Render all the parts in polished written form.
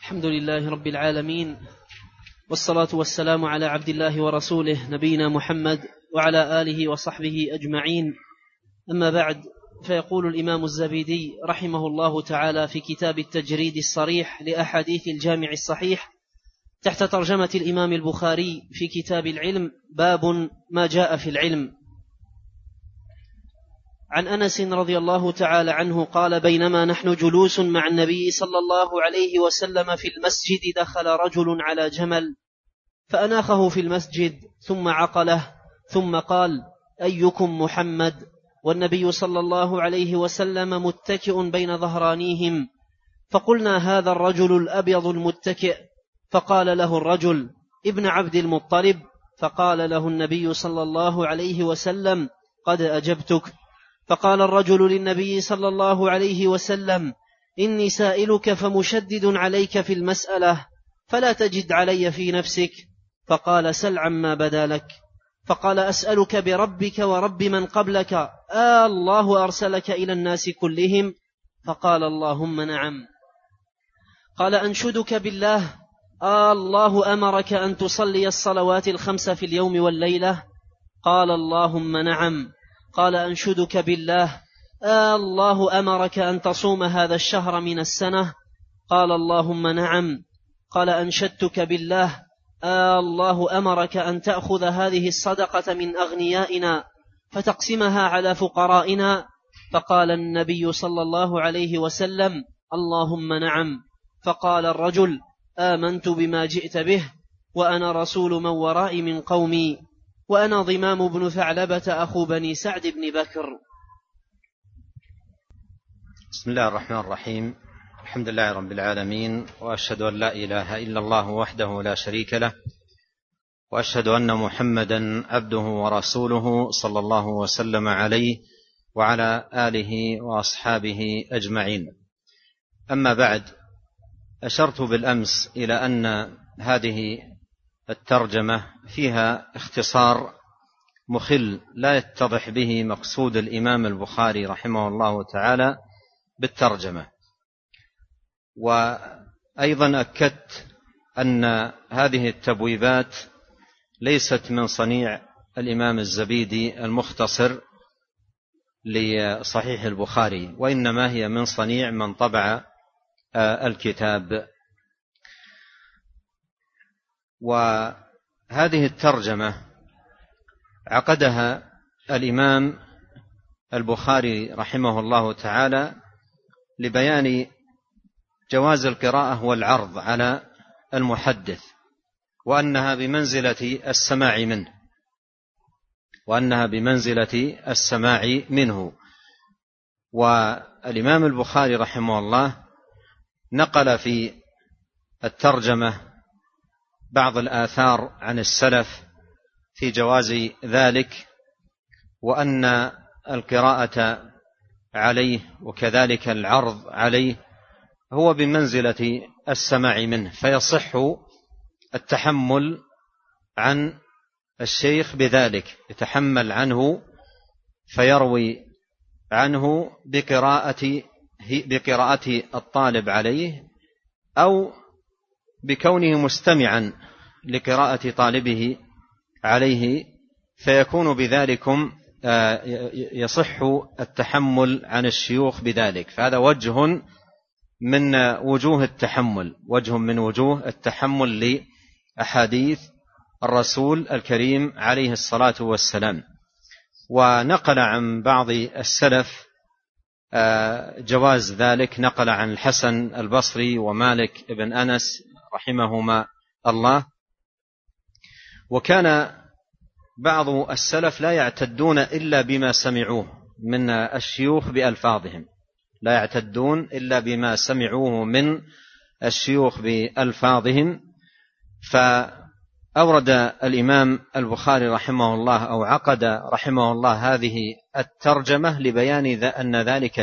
الحمد لله رب العالمين، والصلاة والسلام على عبد الله ورسوله نبينا محمد وعلى آله وصحبه أجمعين. أما بعد، فيقول الإمام الزبيدي رحمه الله تعالى في كتاب التجريد الصريح لأحاديث الجامع الصحيح تحت ترجمة الإمام البخاري في كتاب العلم: باب ما جاء في العلم. عن أنس رضي الله تعالى عنه قال: بينما نحن جلوس مع النبي صلى الله عليه وسلم في المسجد دخل رجل على جمل فأناخه في المسجد ثم عقله، ثم قال: أيكم محمد؟ والنبي صلى الله عليه وسلم متكئ بين ظهرانيهم. فقلنا: هذا الرجل الأبيض المتكئ. فقال له الرجل: ابن عبد المطلب. فقال له النبي صلى الله عليه وسلم: قد أجبتك. فقال الرجل للنبي صلى الله عليه وسلم: إني سائلك فمشدد عليك في المسألة، فلا تجد علي في نفسك. فقال: سل عما بدا لك. فقال: أسألك بربك ورب من قبلك، الله أرسلك إلى الناس كلهم؟ فقال: اللهم نعم. قال: أنشدك بالله، الله أمرك أن تصلي الصلوات الخمس في اليوم والليلة؟ قال: اللهم نعم. قال: أنشدك بالله، الله أمرك أن تصوم هذا الشهر من السنة؟ قال: اللهم نعم. قال: أنشدتك بالله، الله أمرك أن تأخذ هذه الصدقة من أغنيائنا فتقسمها على فقرائنا؟ فقال النبي صلى الله عليه وسلم: اللهم نعم. فقال الرجل: آمنت بما جئت به، وأنا رسول من ورائي من قومي، وأنا ضمام بن ثعلبة أخو بني سعد بن بكر. بسم الله الرحمن الرحيم. الحمد لله رب العالمين، وأشهد أن لا إله إلا الله وحده لا شريك له، وأشهد أن محمدا عبده ورسوله صلى الله وسلم عليه وعلى آله وأصحابه أجمعين. أما بعد، أشرت بالأمس إلى أن هذه الترجمة فيها اختصار مخل لا يتضح به مقصود الإمام البخاري رحمه الله تعالى بالترجمة. وأيضا أكدت أن هذه التبويبات ليست من صنيع الإمام الزبيدي المختصر لصحيح البخاري، وإنما هي من صنيع من طبع الكتاب. وهذه الترجمة عقدها الإمام البخاري رحمه الله تعالى لبيان جواز القراءة والعرض على المحدث، وأنها بمنزلة السماع منه. والإمام البخاري رحمه الله نقل في الترجمة بعض الآثار عن السلف في جواز ذلك، وأن القراءة عليه وكذلك العرض عليه هو بمنزلة السماع منه، فيصح التحمل عن الشيخ بذلك، يتحمل عنه فيروي عنه بقراءة الطالب عليه، أو بكونه مستمعا لقراءة طالبه عليه، فيكون بذلكم يصح التحمل عن الشيوخ بذلك. فهذا وجه من وجوه التحمل لأحاديث الرسول الكريم عليه الصلاة والسلام. ونقل عن بعض السلف جواز ذلك، نقل عن الحسن البصري ومالك بن أنس رحمهما الله. وكان بعض السلف لا يعتدون إلا بما سمعوه من الشيوخ بألفاظهم، فأورد الإمام البخاري رحمه الله أو عقد رحمه الله هذه الترجمة لبيان أن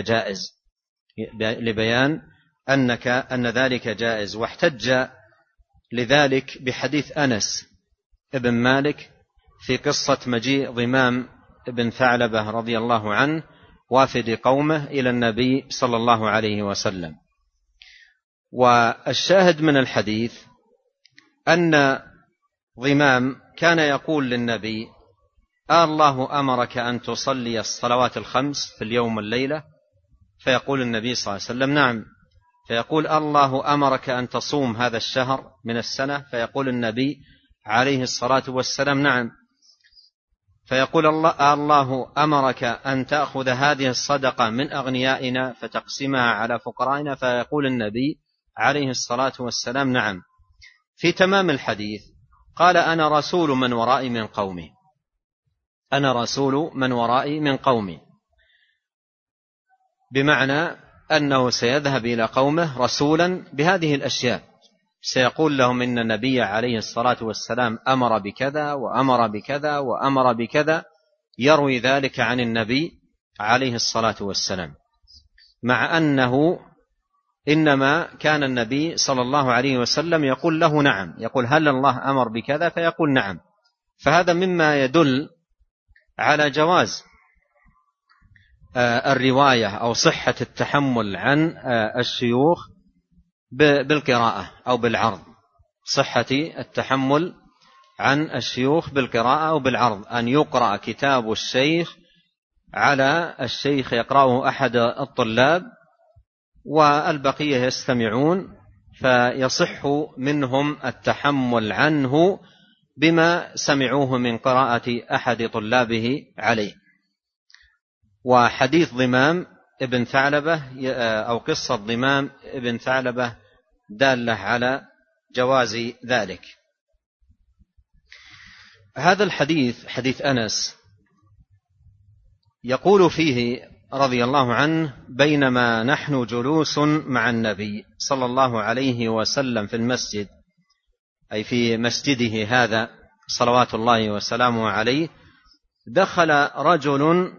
ذلك جائز، واحتج لذلك بحديث أنس ابن مالك في قصة مجيء ضمام ابن ثعلبة رضي الله عنه وافد قومه إلى النبي صلى الله عليه وسلم. والشاهد من الحديث أن ضمام كان يقول للنبي: الله أمرك أن تصلي الصلوات الخمس في اليوم والليلة؟ فيقول النبي صلى الله عليه وسلم: نعم. فيقول: الله أمرك أن تصوم هذا الشهر من السنة؟ فيقول النبي عليه الصلاة والسلام: نعم. فيقول: الله أمرك أن تأخذ هذه الصدقة من أغنيائنا فتقسمها على فقرائنا؟ فيقول النبي عليه الصلاة والسلام: نعم. في تمام الحديث قال: أنا رسول من ورائي من قومي، أنا رسول من ورائي من قومي، بمعنى أنه سيذهب إلى قومه رسولا بهذه الأشياء، سيقول لهم إن النبي عليه الصلاة والسلام أمر بكذا وأمر بكذا وأمر بكذا، يروي ذلك عن النبي عليه الصلاة والسلام، مع أنه إنما كان النبي صلى الله عليه وسلم يقول له: نعم، يقول: هل الله أمر بكذا؟ فيقول: نعم. فهذا مما يدل على جواز الرواية أو صحة التحمل عن الشيوخ بالقراءة أو بالعرض، صحة التحمل عن الشيوخ بالقراءة أو بالعرض، أن يقرأ كتاب الشيخ على الشيخ يقرأه أحد الطلاب والبقية يستمعون، فيصح منهم التحمل عنه بما سمعوه من قراءة أحد طلابه عليه. وحديث ضمام ابن ثعلبة أو قصة ضمام ابن ثعلبة دالة على جواز ذلك. هذا الحديث حديث أنس يقول فيه رضي الله عنه: بينما نحن جلوس مع النبي صلى الله عليه وسلم في المسجد، أي في مسجده هذا صلوات الله وسلامه عليه، دخل رجل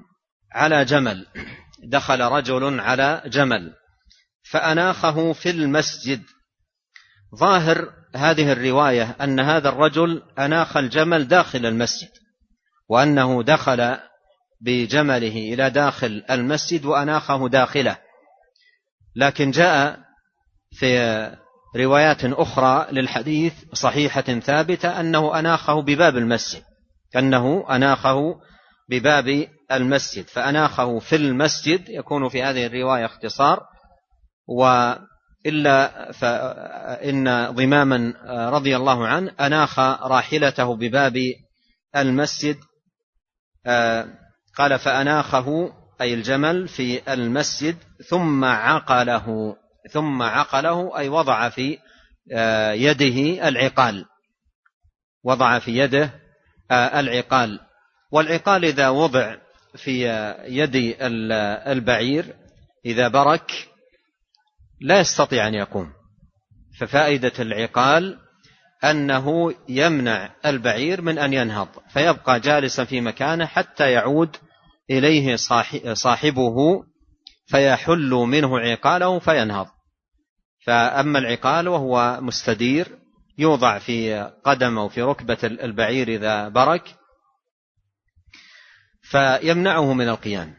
على جمل فأناخه في المسجد. ظاهر هذه الرواية أن هذا الرجل أناخ الجمل داخل المسجد، وأنه دخل بجمله إلى داخل المسجد وأناخه داخله، لكن جاء في روايات أخرى للحديث صحيحة ثابتة أنه أناخه بباب المسجد، فأناخه في المسجد. يكون في هذه الرواية اختصار، وإلا فإن ضماما رضي الله عنه أناخ راحلته بباب المسجد. قال: فأناخه أي الجمل في المسجد ثم عقله أي وضع في يده العقال. والعقال إذا وضع في يد البعير إذا برك لا يستطيع أن يقوم، ففائدة العقال أنه يمنع البعير من أن ينهض، فيبقى جالسا في مكانه حتى يعود إليه صاحبه فيحل منه عقاله فينهض. فأما العقال وهو مستدير يوضع في قدم أو في ركبة البعير إذا برك فيمنعه من القيام.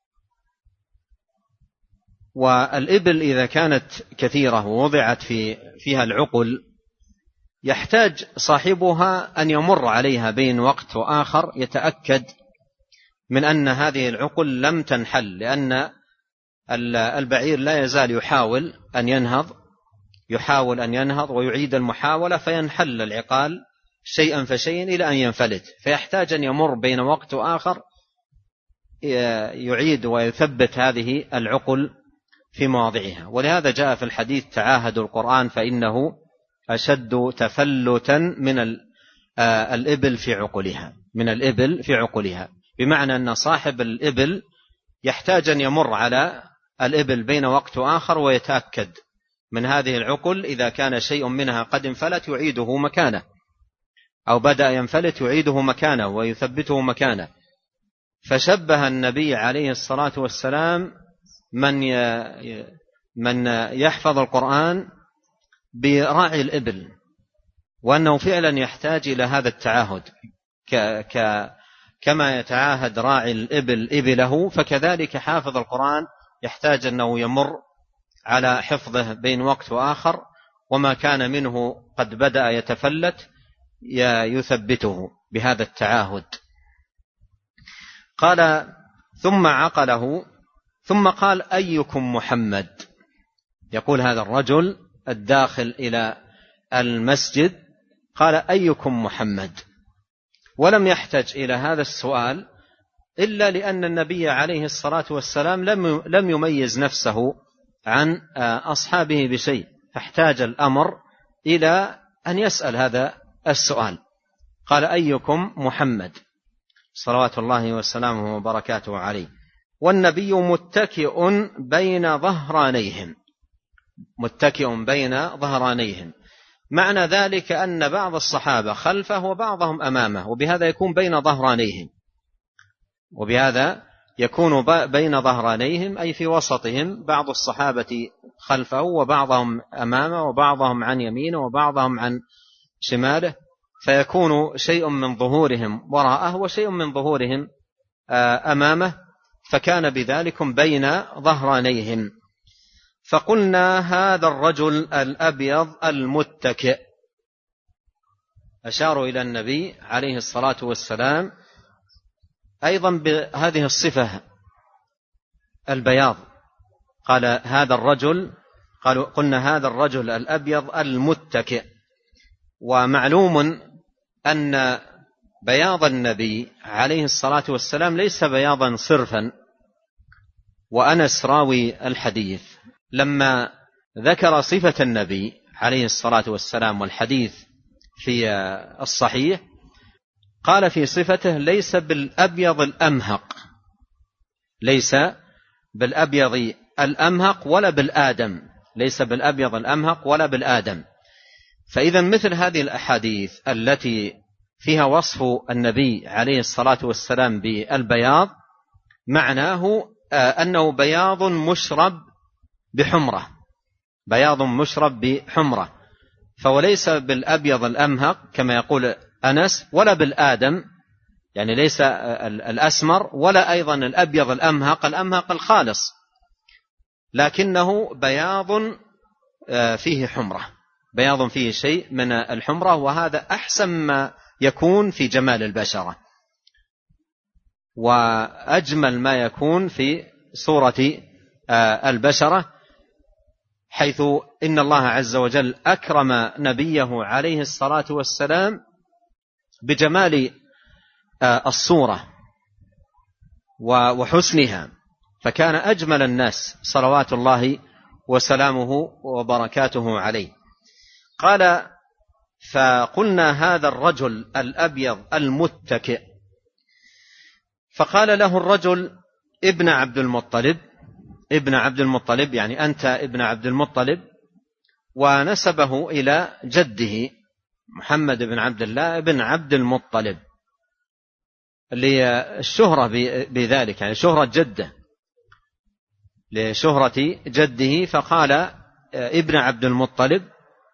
والإبل إذا كانت كثيرة ووضعت فيها العقل يحتاج صاحبها أن يمر عليها بين وقت وآخر يتأكد من أن هذه العقل لم تنحل، لأن البعير لا يزال يحاول أن ينهض ويعيد المحاولة، فينحل العقال شيئا فشيئا إلى أن ينفلت، فيحتاج أن يمر بين وقت وآخر يعيد ويثبت هذه العقل في مواضعها. ولهذا جاء في الحديث: تعاهدوا القرآن فإنه أشد تفلتا من الإبل في عقلها، بمعنى أن صاحب الإبل يحتاج أن يمر على الإبل بين وقت وآخر ويتأكد من هذه العقل، إذا كان شيء منها قد انفلت يعيده مكانه أو بدأ ينفلت يعيده مكانه ويثبته مكانه. فشبه النبي عليه الصلاة والسلام من يحفظ القرآن براعي الإبل، وأنه فعلا يحتاج إلى هذا التعاهد، كما يتعاهد راعي الإبل إبله، فكذلك حافظ القرآن يحتاج أنه يمر على حفظه بين وقت وآخر، وما كان منه قد بدأ يتفلت يثبته بهذا التعاهد. قال ثم عقله ثم قال أيكم محمد؟ يقول هذا الرجل الداخل إلى المسجد قال أيكم محمد، ولم يحتج إلى هذا السؤال إلا لأن النبي عليه الصلاة والسلام لم يميز نفسه عن أصحابه بشيء، فاحتاج الأمر إلى أن يسأل هذا السؤال. قال أيكم محمد صلوات الله وسلامه وبركاته عليه، والنبي متكئ بين ظهرانيهم، متكئ بين ظهرانيهم، معنى ذلك أن بعض الصحابة خلفه وبعضهم أمامه، وبهذا يكون بين ظهرانيهم، وبهذا يكون بين ظهرانيهم أي في وسطهم، بعض الصحابة خلفه وبعضهم أمامه وبعضهم عن يمينه وبعضهم عن شماله، فيكون شيء من ظهورهم وراءه وشيء من ظهورهم أمامه، فكان بذلك بين ظهرانيهم. فقلنا هذا الرجل الأبيض المتكئ، أشاروا إلى النبي عليه الصلاة والسلام أيضا بهذه الصفة البياض، قال هذا الرجل، قلنا هذا الرجل الأبيض المتكئ. ومعلوم أن بياض النبي عليه الصلاة والسلام ليس بياضا صرفا. وأنس راوي الحديث لما ذكر صفة النبي عليه الصلاة والسلام والحديث في الصحيح قال في صفته ليس بالأبيض الأمهق، ليس بالأبيض الأمهق ولا بالآدم، ليس بالأبيض الأمهق ولا بالآدم. فإذا مثل هذه الأحاديث التي فيها وصف النبي عليه الصلاة والسلام بالبياض معناه أنه بياض مشرب بحمرة، بياض مشرب بحمرة، فوليس بالأبيض الأمهق كما يقول أنس ولا بالآدم، يعني ليس الأسمر ولا أيضا الأبيض الأمهق، الأمهق الخالص، لكنه بياض فيه حمرة، بياض فيه شيء من الحمرة، وهذا أحسن ما يكون في جمال البشرة وأجمل ما يكون في صورة البشرة، حيث إن الله عز وجل أكرم نبيه عليه الصلاة والسلام بجمال الصورة وحسنها، فكان أجمل الناس صلوات الله وسلامه وبركاته عليه. قال فقلنا هذا الرجل الأبيض المتكئ، فقال له الرجل ابن عبد المطلب، ابن عبد المطلب يعني أنت ابن عبد المطلب، ونسبه إلى جده محمد بن عبد الله بن عبد المطلب للشهرة بذلك، يعني شهرة جده، لشهرة جده، فقال ابن عبد المطلب.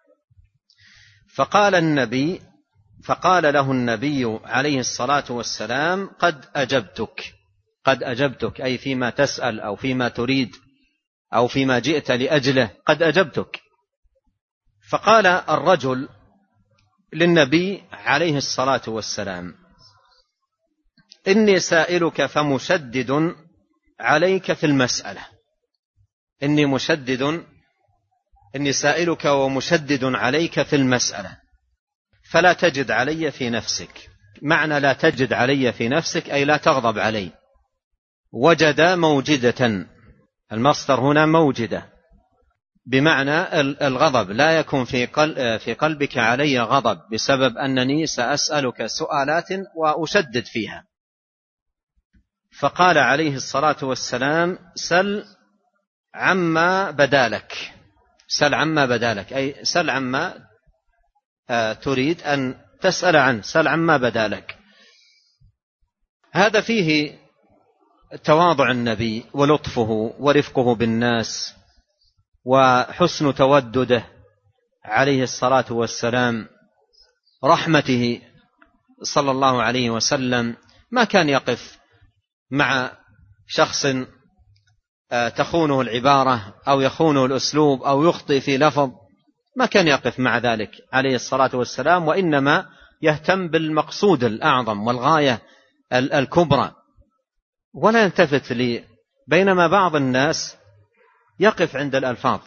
فقال له النبي عليه الصلاة والسلام قد أجبتك، قد أجبتك أي فيما تسأل أو فيما تريد أو فيما جئت لأجله، قد أجبتك. فقال الرجل للنبي عليه الصلاة والسلام إني سائلك فمشدد عليك في المسألة، إني سائلك ومشدد عليك في المسألة فلا تجد علي في نفسك. معنى لا تجد علي في نفسك أي لا تغضب علي. وجد موجدة، المصدر هنا موجدة بمعنى الغضب، لا يكون في قلبك علي غضب بسبب أنني سأسألك سؤالات وأشدد فيها. فقال عليه الصلاة والسلام سل عما بدالك، سل عما بدالك أي سل عما تريد أن تسأل عنه، سل عما بدالك. هذا فيه تواضع النبي ولطفه ورفقه بالناس وحسن تودده عليه الصلاة والسلام، رحمته صلى الله عليه وسلم، ما كان يقف مع شخص تخونه العبارة أو يخونه الأسلوب أو يخطئ في لفظ، ما كان يقف مع ذلك عليه الصلاة والسلام، وإنما يهتم بالمقصود الأعظم والغاية الكبرى ولا يلتفت لي. بينما بعض الناس يقف عند الألفاظ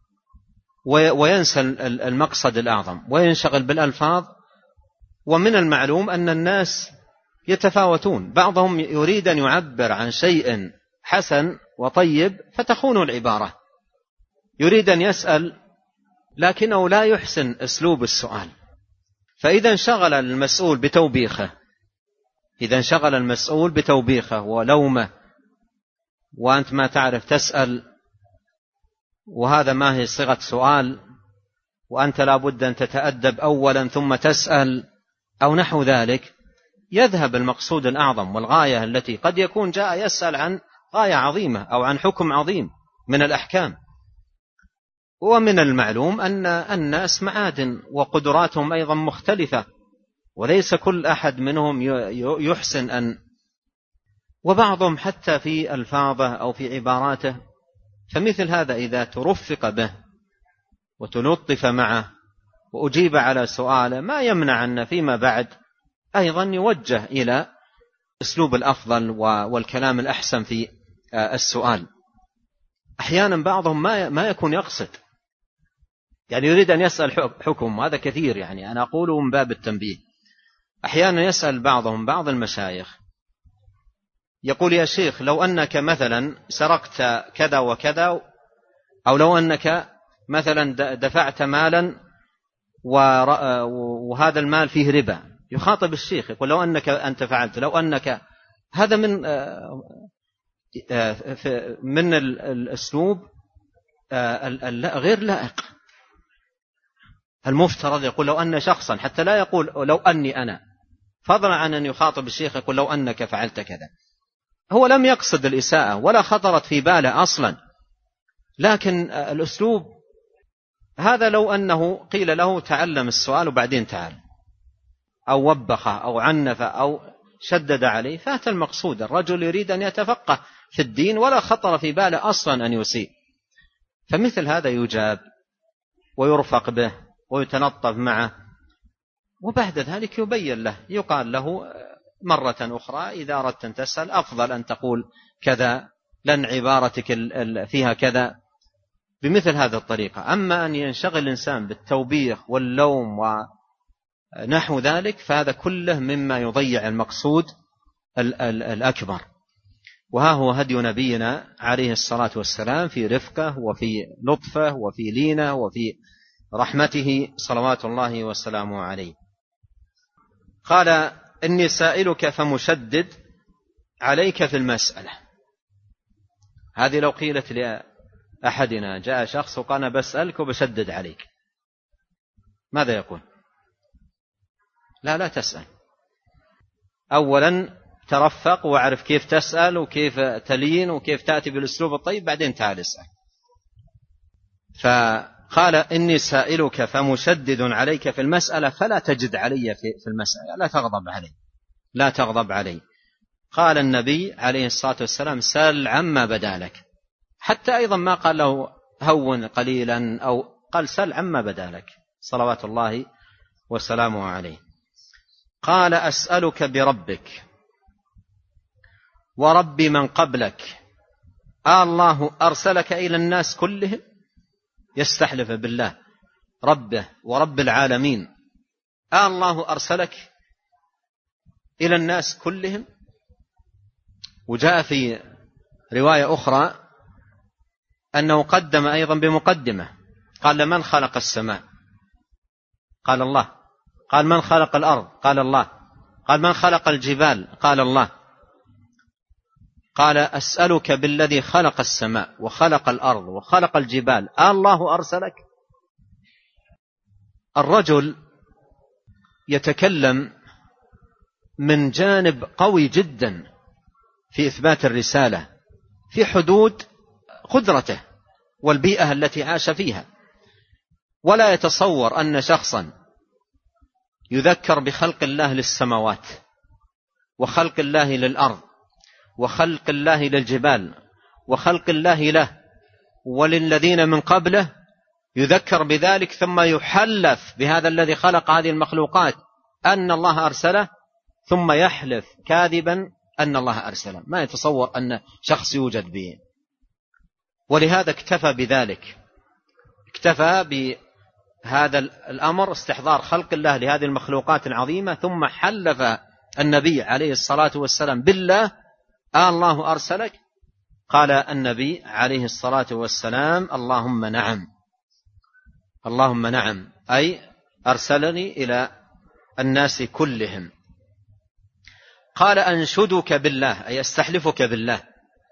وينسى المقصد الأعظم وينشغل بالألفاظ. ومن المعلوم أن الناس يتفاوتون، بعضهم يريد أن يعبر عن شيء حسن وطيب فتخونه العبارة، يريد أن يسأل لكنه لا يحسن أسلوب السؤال، فإذا انشغل المسؤول بتوبيخه ولومه وأنت ما تعرف تسأل، وهذا ما هي صيغة سؤال، وأنت لا بد أن تتأدب أولا ثم تسأل أو نحو ذلك، يذهب المقصود الأعظم والغاية التي قد يكون جاء يسأل عن غاية عظيمة أو عن حكم عظيم من الأحكام. ومن المعلوم أن الناس معادن وقدراتهم أيضا مختلفة، وليس كل أحد منهم يحسن وبعضهم حتى في ألفاظه أو في عباراته. فمثل هذا إذا ترفق به وتلطف معه وأجيب على سؤاله ما يمنع أن فيما بعد أيضا يوجه إلى أسلوب الأفضل والكلام الأحسن في السؤال. أحيانا بعضهم ما يكون يقصد، يعني يريد أن يسأل حكم، هذا كثير، يعني أنا أقوله من باب التنبيه. أحيانا يسأل بعض المشايخ يقول: يا شيخ لو أنك مثلا سرقت كذا وكذا، أو لو أنك مثلا دفعت مالا وهذا المال فيه ربا، يخاطب الشيخ يقول: لو أنك أنت فعلت، لو أنك، هذا من الأسلوب غير لائق. المفترض يقول لو أن شخصا، حتى لا يقول لو أني أنا، فضلا عن أن يخاطب الشيخ يقول لو أنك فعلت كذا. هو لم يقصد الإساءة ولا خطرت في باله أصلا، لكن الأسلوب هذا لو أنه قيل له تعلم السؤال وبعدين تعال، أو وبخه أو عنف أو شدد عليه، فات المقصود. الرجل يريد أن يتفقه في الدين ولا خطر في باله أصلا أن يسيء. فمثل هذا يجاب ويرفق به ويتنطف معه، وبعد ذلك يبين له، يقال له مرة أخرى إذا أردت أن تسأل أفضل أن تقول كذا، لن عبارتك فيها كذا، بمثل هذه الطريقة. أما أن ينشغل الإنسان بالتوبيخ واللوم ونحو ذلك فهذا كله مما يضيع المقصود الأكبر. وها هو هدي نبينا عليه الصلاة والسلام في رفقه وفي لطفه وفي لينه وفي رحمته صلوات الله وسلامه عليه. قال: إني سائلك فمشدد عليك في المسألة. هذه لو قيلت لأحدنا، جاء شخص وقال أنا بسألك وبشدد عليك، ماذا يقول؟ لا تسأل، أولا ترفق واعرف كيف تسأل وكيف تلين وكيف تأتي بالأسلوب الطيب، بعدين تعال اسأل. فقال: إني سائلك فمشدد عليك في المسألة فلا تجد علي في المسألة، لا تغضب علي. قال النبي عليه الصلاة والسلام: سل عما بدا لك. حتى أيضا ما قال له هون قليلا، أو قال سل عما بدا لك صلوات الله وسلامه عليه. قال: أسألك بربك ورب من قبلك، الله أرسلك إلى الناس كلهم؟ يستحلف بالله، ربه ورب العالمين، الله أرسلك إلى الناس كلهم؟ وجاء في رواية أخرى أنه قدم أيضا بمقدمة، قال: لمن خلق السماء؟ قال الله. قال: من خلق الأرض؟ قال الله. قال: من خلق الجبال؟ قال الله. قال: أسألك بالذي خلق السماء وخلق الأرض وخلق الجبال، الله أرسلك؟ الرجل يتكلم من جانب قوي جدا في إثبات الرسالة في حدود قدرته والبيئة التي عاش فيها، ولا يتصور أن شخصا يذكر بخلق الله للسماوات وخلق الله للأرض وخلق الله للجبال وخلق الله له وللذين من قبله، يذكر بذلك ثم يحلف بهذا الذي خلق هذه المخلوقات أن الله أرسله، ثم يحلف كاذبا أن الله أرسله. ما يتصور أن شخص يوجد به. ولهذا اكتفى بذلك، اكتفى بهذا الأمر استحضار خلق الله لهذه المخلوقات العظيمة، ثم حلف النبي عليه الصلاة والسلام بالله: الله أرسلك؟ قال النبي عليه الصلاة والسلام: اللهم نعم، اللهم نعم، أي أرسلني إلى الناس كلهم. قال: أنشدك بالله، أي أستحلفك بالله،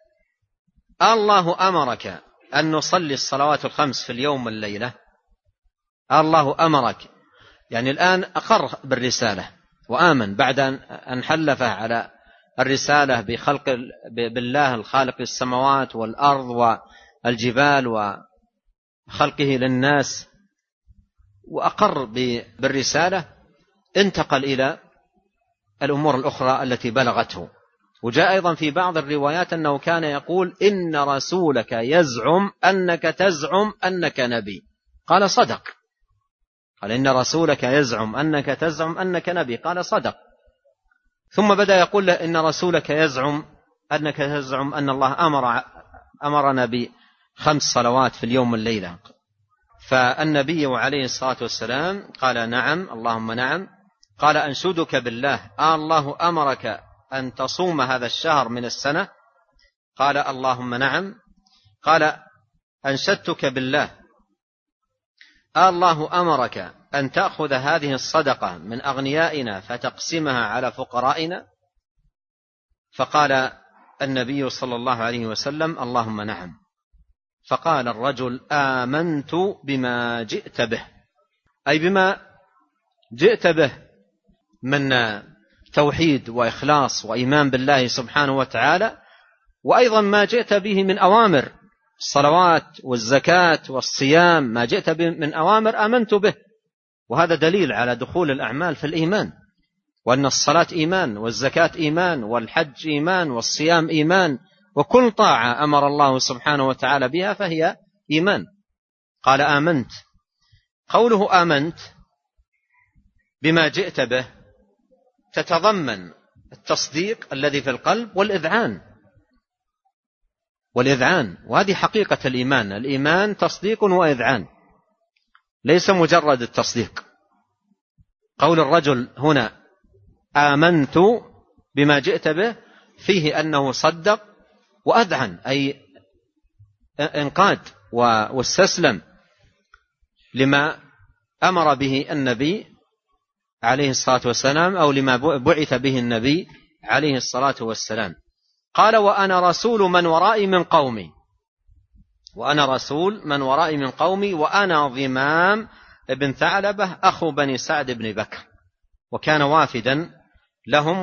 الله أمرك أن نصلي الصلوات الخمس في اليوم والليلة؟ الله أمرك، يعني الآن أقر بالرسالة وآمن بعد أن حلف على الرسالة بخلق بالله الخالق للسماوات والأرض والجبال وخلقه للناس، وأقر بالرسالة. انتقل إلى الأمور الأخرى التي بلغته. وجاء أيضا في بعض الروايات أنه كان يقول: إن رسولك يزعم أنك تزعم أنك نبي. قال: صدق. قال: إن رسولك يزعم أنك تزعم أنك نبي. قال: صدق. ثم بدأ يقول له: إن رسولك يزعم أنك تزعم أن الله أمرنا ب5 صلوات في اليوم والليلة. فالنبي عليه الصلاة والسلام قال: نعم، اللهم نعم. قال: أنشدك بالله، الله أمرك أن تصوم هذا الشهر من السنة؟ قال: اللهم نعم. قال: أنشدتك بالله، الله أمرك أن تأخذ هذه الصدقة من أغنيائنا فتقسمها على فقرائنا؟ فقال النبي صلى الله عليه وسلم: اللهم نعم. فقال الرجل: آمنت بما جئت به، أي بما جئت به من توحيد وإخلاص وإيمان بالله سبحانه وتعالى، وأيضا ما جئت به من أوامر الصلوات والزكاة والصيام، ما جئت به من أوامر آمنت به. وهذا دليل على دخول الأعمال في الإيمان، وأن الصلاة إيمان، والزكاة إيمان، والحج إيمان، والصيام إيمان، وكل طاعة أمر الله سبحانه وتعالى بها فهي إيمان. قال: آمنت. قوله آمنت بما جئت به تتضمن التصديق الذي في القلب والإذعان، وهذه حقيقة الإيمان. الإيمان تصديق وإذعان، ليس مجرد التصديق. قول الرجل هنا آمنت بما جئت به فيه أنه صدق وأذعن، أي انقاد واستسلم لما أمر به النبي عليه الصلاة والسلام، أو لما بعث به النبي عليه الصلاة والسلام. قال: وأنا رسول من ورائي من قومي، وأنا رسول من ورائي من قومي، وأنا ضمام ابن ثعلبة أخو بني سعد بن بكر. وكان وافدا لهم.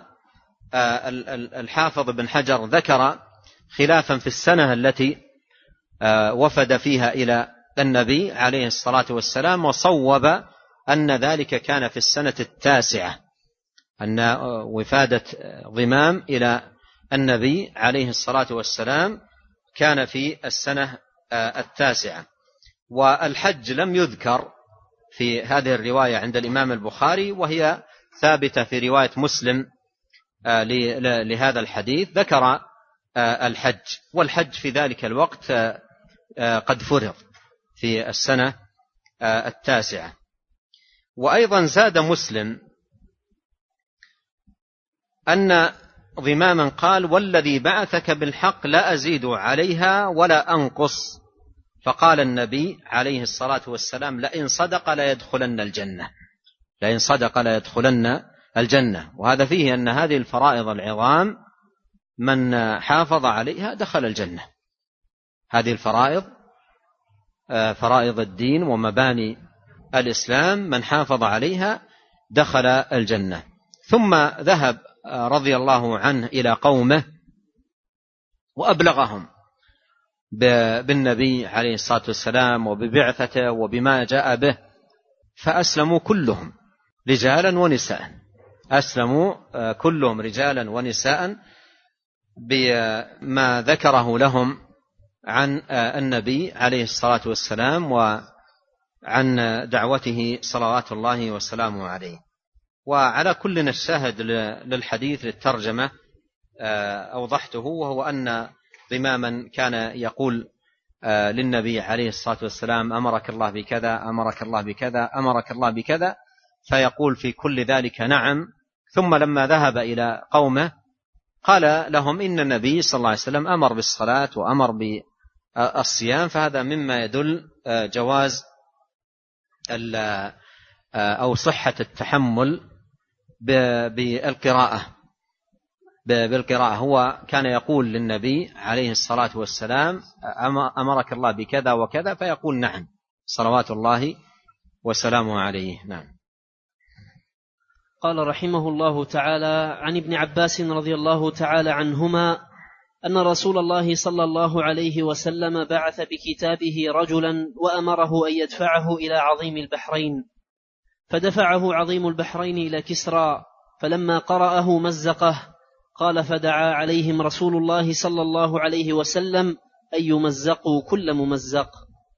والحافظ بن حجر ذكر خلافا في السنة التي وفد فيها إلى النبي عليه الصلاة والسلام، وصوب أن ذلك كان في السنة 9، أن وفادة ضمام إلى النبي عليه الصلاة والسلام كان في السنة 9. والحج لم يذكر في هذه الرواية عند الإمام البخاري، وهي ثابتة في رواية مسلم لهذا الحديث. ذكر الحج، والحج في ذلك الوقت قد فرض في السنة 9. وأيضا زاد مسلم أن ضماما قال: والذي بعثك بالحق لا أزيد عليها ولا أنقص. فقال النبي عليه الصلاة والسلام: لئن صدق لا يدخلن الجنة، لئن صدق لا يدخلن الجنة. وهذا فيه أن هذه الفرائض العظام من حافظ عليها دخل الجنة. هذه الفرائض فرائض الدين ومباني الإسلام، من حافظ عليها دخل الجنة. ثم ذهب رضي الله عنه إلى قومه وأبلغهم بالنبي عليه الصلاة والسلام وببعثته وبما جاء به، فأسلموا كلهم رجالا ونساء، أسلموا كلهم رجالا ونساء. بما ذكره لهم عن النبي عليه الصلاة والسلام وعن دعوته صلوات الله وسلامه عليه. وعلى كل الشاهد للحديث للترجمة أوضحته، وهو أن ضماما كان يقول للنبي عليه الصلاة والسلام: أمرك الله بكذا، أمرك الله بكذا، أمرك الله بكذا، فيقول في كل ذلك نعم. ثم لما ذهب إلى قومه قال لهم: إن النبي صلى الله عليه وسلم أمر بالصلاة وأمر بالصيام، فهذا مما يدل جواز أو صحة التحمل بالقراءة. هو كان يقول للنبي عليه الصلاة والسلام: أمرك الله بكذا وكذا، فيقول نعم، صلوات الله وسلامه عليه. نعم. قال رحمه الله تعالى: عن ابن عباس رضي الله تعالى عنهما أن رسول الله صلى الله عليه وسلم بعث بكتابه رجلا وأمره أن يدفعه إلى عظيم البحرين، فدفعه عظيم البحرين إلى كسرى، فلما قرأه مزقه. قال: فدعا عليهم رسول الله صلى الله عليه وسلم أن يمزقوا كل ممزق.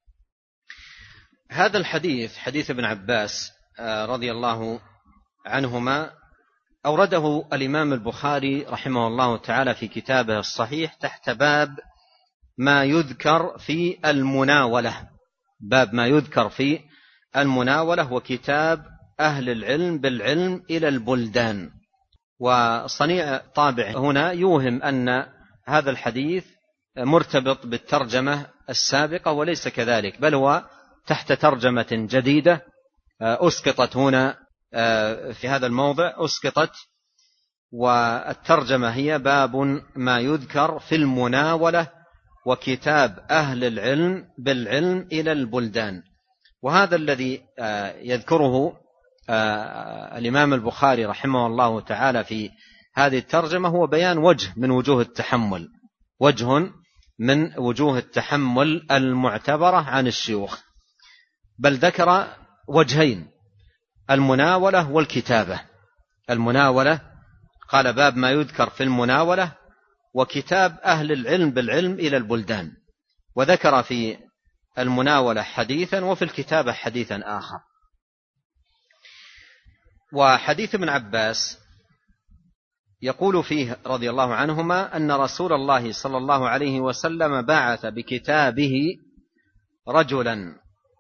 هذا الحديث حديث ابن عباس رضي الله عنهما أورده الإمام البخاري رحمه الله تعالى في كتابه الصحيح تحت باب ما يذكر في المناولة، باب ما يذكر في المناولة، وكتاب أهل العلم بالعلم إلى البلدان. وصنيع طابع هنا يوهم أن هذا الحديث مرتبط بالترجمة السابقة، وليس كذلك، بل هو تحت ترجمة جديدة أسقطت هنا في هذا الموضع، أسقطت، والترجمة هي باب ما يذكر في المناولة وكتاب أهل العلم بالعلم إلى البلدان. وهذا الذي يذكره الإمام البخاري رحمه الله تعالى في هذه الترجمة هو بيان وجه من وجوه التحمل، وجه من وجوه التحمل المعتبرة عن الشيوخ، بل ذكر وجهين: المناولة والكتابة. المناولة قال باب ما يذكر في المناولة، وكتاب أهل العلم بالعلم إلى البلدان، وذكر في المناولة حديثا وفي الكتابة حديثا آخر. وحديث ابن عباس يقول فيه رضي الله عنهما أن رسول الله صلى الله عليه وسلم بعث بكتابه رجلا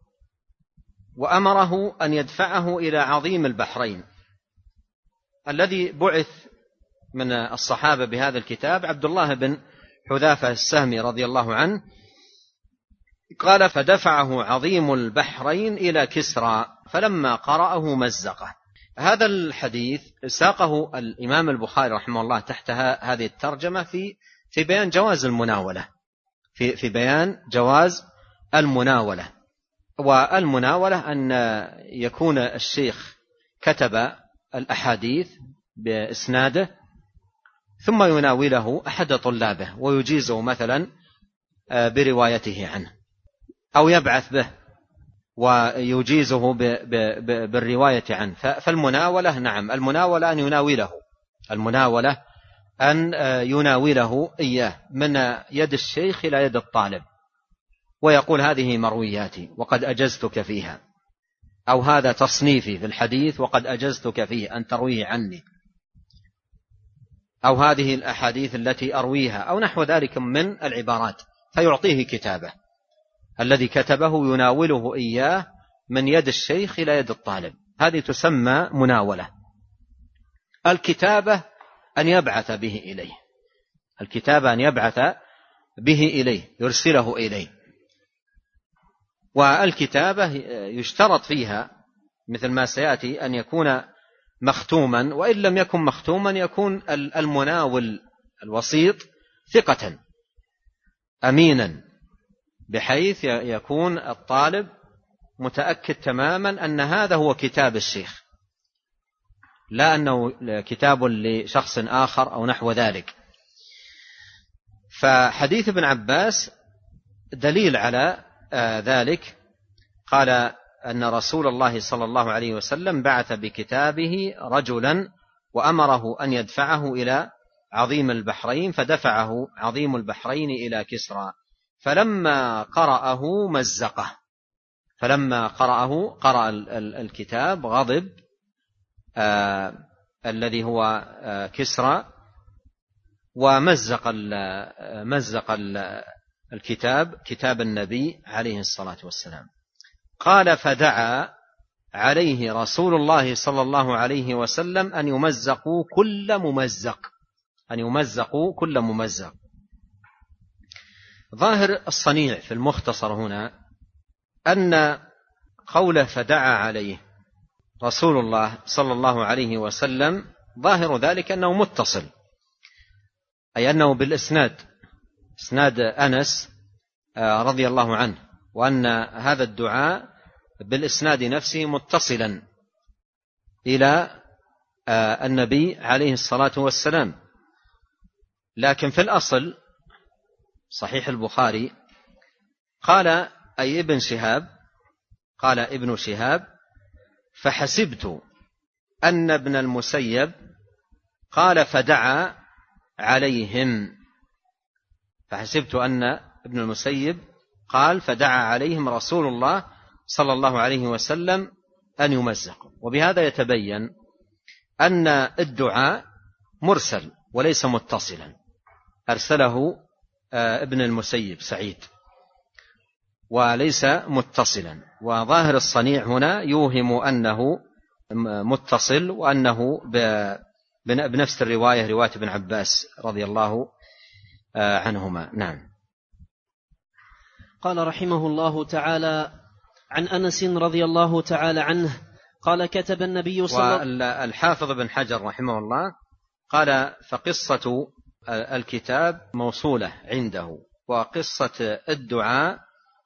وأمره أن يدفعه إلى عظيم البحرين. الذي بعث من الصحابة بهذا الكتاب عبد الله بن حذافة السهمي رضي الله عنه. قال: فدفعه عظيم البحرين إلى كسرى، فلما قرأه مزقه. هذا الحديث ساقه الإمام البخاري رحمه الله تحت هذه الترجمة في بيان جواز المناولة، في بيان جواز المناولة. والمناولة أن يكون الشيخ كتب الأحاديث بإسناده ثم يناوله أحد طلابه ويجيزه مثلا بروايته عنه، أو يبعث به ويجيزه بالرواية عنه. فالمناولة نعم، المناولة أن يناوله، المناولة أن يناوله إياه من يد الشيخ إلى يد الطالب، ويقول: هذه مروياتي وقد أجزتك فيها، أو هذا تصنيفي في الحديث وقد أجزتك فيه أن ترويه عني، أو هذه الأحاديث التي أرويها، أو نحو ذلك من العبارات، فيعطيه كتابه. الذي كتبه يناوله إياه من يد الشيخ إلى يد الطالب، هذه تسمى مناولة. الكتابة أن يبعث به إليه، الكتابة أن يبعث به إليه، يرسله إليه. والكتابة يشترط فيها مثل ما سيأتي أن يكون مختوما، وإن لم يكن مختوما يكون المناول الوسيط ثقة أمينا، بحيث يكون الطالب متأكد تماما أن هذا هو كتاب الشيخ، لا أنه كتاب لشخص آخر أو نحو ذلك. فحديث ابن عباس دليل على ذلك. قال أن رسول الله صلى الله عليه وسلم بعث بكتابه رجلا وأمره أن يدفعه إلى عظيم البحرين فدفعه عظيم البحرين إلى كسرى، فلما قرأه مزقه، فلما قرأ الكتاب غضب الذي هو كسرى ومزق الكتاب، كتاب النبي عليه الصلاة والسلام. قال فدعا عليه رسول الله صلى الله عليه وسلم أن يمزقوا كل ممزق. ظاهر الصنيع في المختصر هنا أن قوله فدعا عليه رسول الله صلى الله عليه وسلم ظاهر ذلك أنه متصل، أي أنه بالإسناد، إسناد أنس رضي الله عنه، وأن هذا الدعاء بالإسناد نفسه متصلا إلى النبي عليه الصلاة والسلام. لكن في الأصل صحيح البخاري قال أي ابن شهاب، قال ابن شهاب فحسبت أن ابن المسيب قال فدعا عليهم، فحسبت أن ابن المسيب قال فدعا عليهم رسول الله صلى الله عليه وسلم أن يمزقوا. وبهذا يتبين أن الدعاء مرسل وليس متصلا، أرسله ابن المسيب سعيد وليس متصلا. وظاهر الصنيع هنا يوهم أنه متصل، وأنه بنفس الرواية، رواية ابن عباس رضي الله عنهما. نعم. قال رحمه الله تعالى عن أنس رضي الله تعالى عنه قال كتب النبي صلى الله عليه وسلم. الحافظ بن حجر رحمه الله قال فقصة الكتاب موصولة عنده، وقصة الدعاء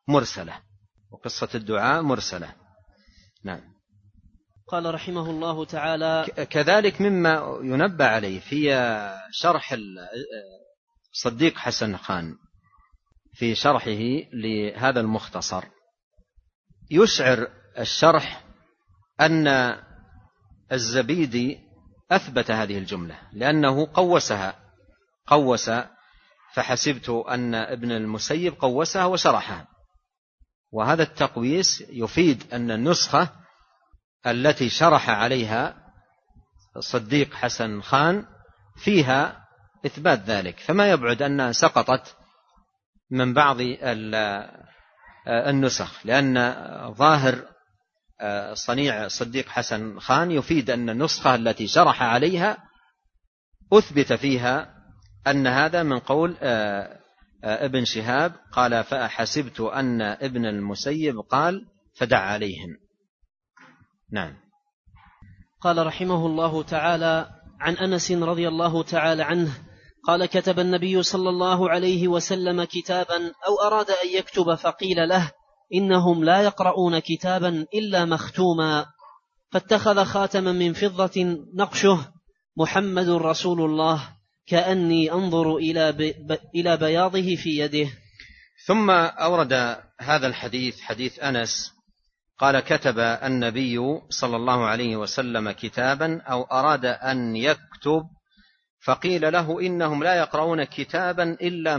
مرسلة، نعم. قال رحمه الله تعالى كذلك مما ينبه عليه في شرح صديق حسن خان في شرحه لهذا المختصر يشعر الشرح أن الزبيدي أثبت هذه الجملة، لأنه قوس فحسبت أن ابن المسيب قوسها وشرحها. وهذا التقويس يفيد أن النسخة التي شرح عليها صديق حسن خان فيها إثبات ذلك، فما يبعد أنها سقطت من بعض النسخ، لأن ظاهر صنيع صديق حسن خان يفيد أن النسخة التي شرح عليها أثبت فيها أن هذا من قول ابن شهاب قال فأحسبت أن ابن المسيب قال فدع عليهم. نعم. قال رحمه الله تعالى عن أنس رضي الله تعالى عنه قال كتب النبي صلى الله عليه وسلم كتابا أو أراد أن يكتب فقيل له إنهم لا يقرؤون كتابا إلا مختوما، فاتخذ خاتما من فضة نقشه محمد رسول الله كأني أنظر إلى بياضه في يده. ثم أورد هذا الحديث، حديث أنس قال كتب النبي صلى الله عليه وسلم كتابا أو أراد أن يكتب فقيل له إنهم لا يقرؤون كتابا إلا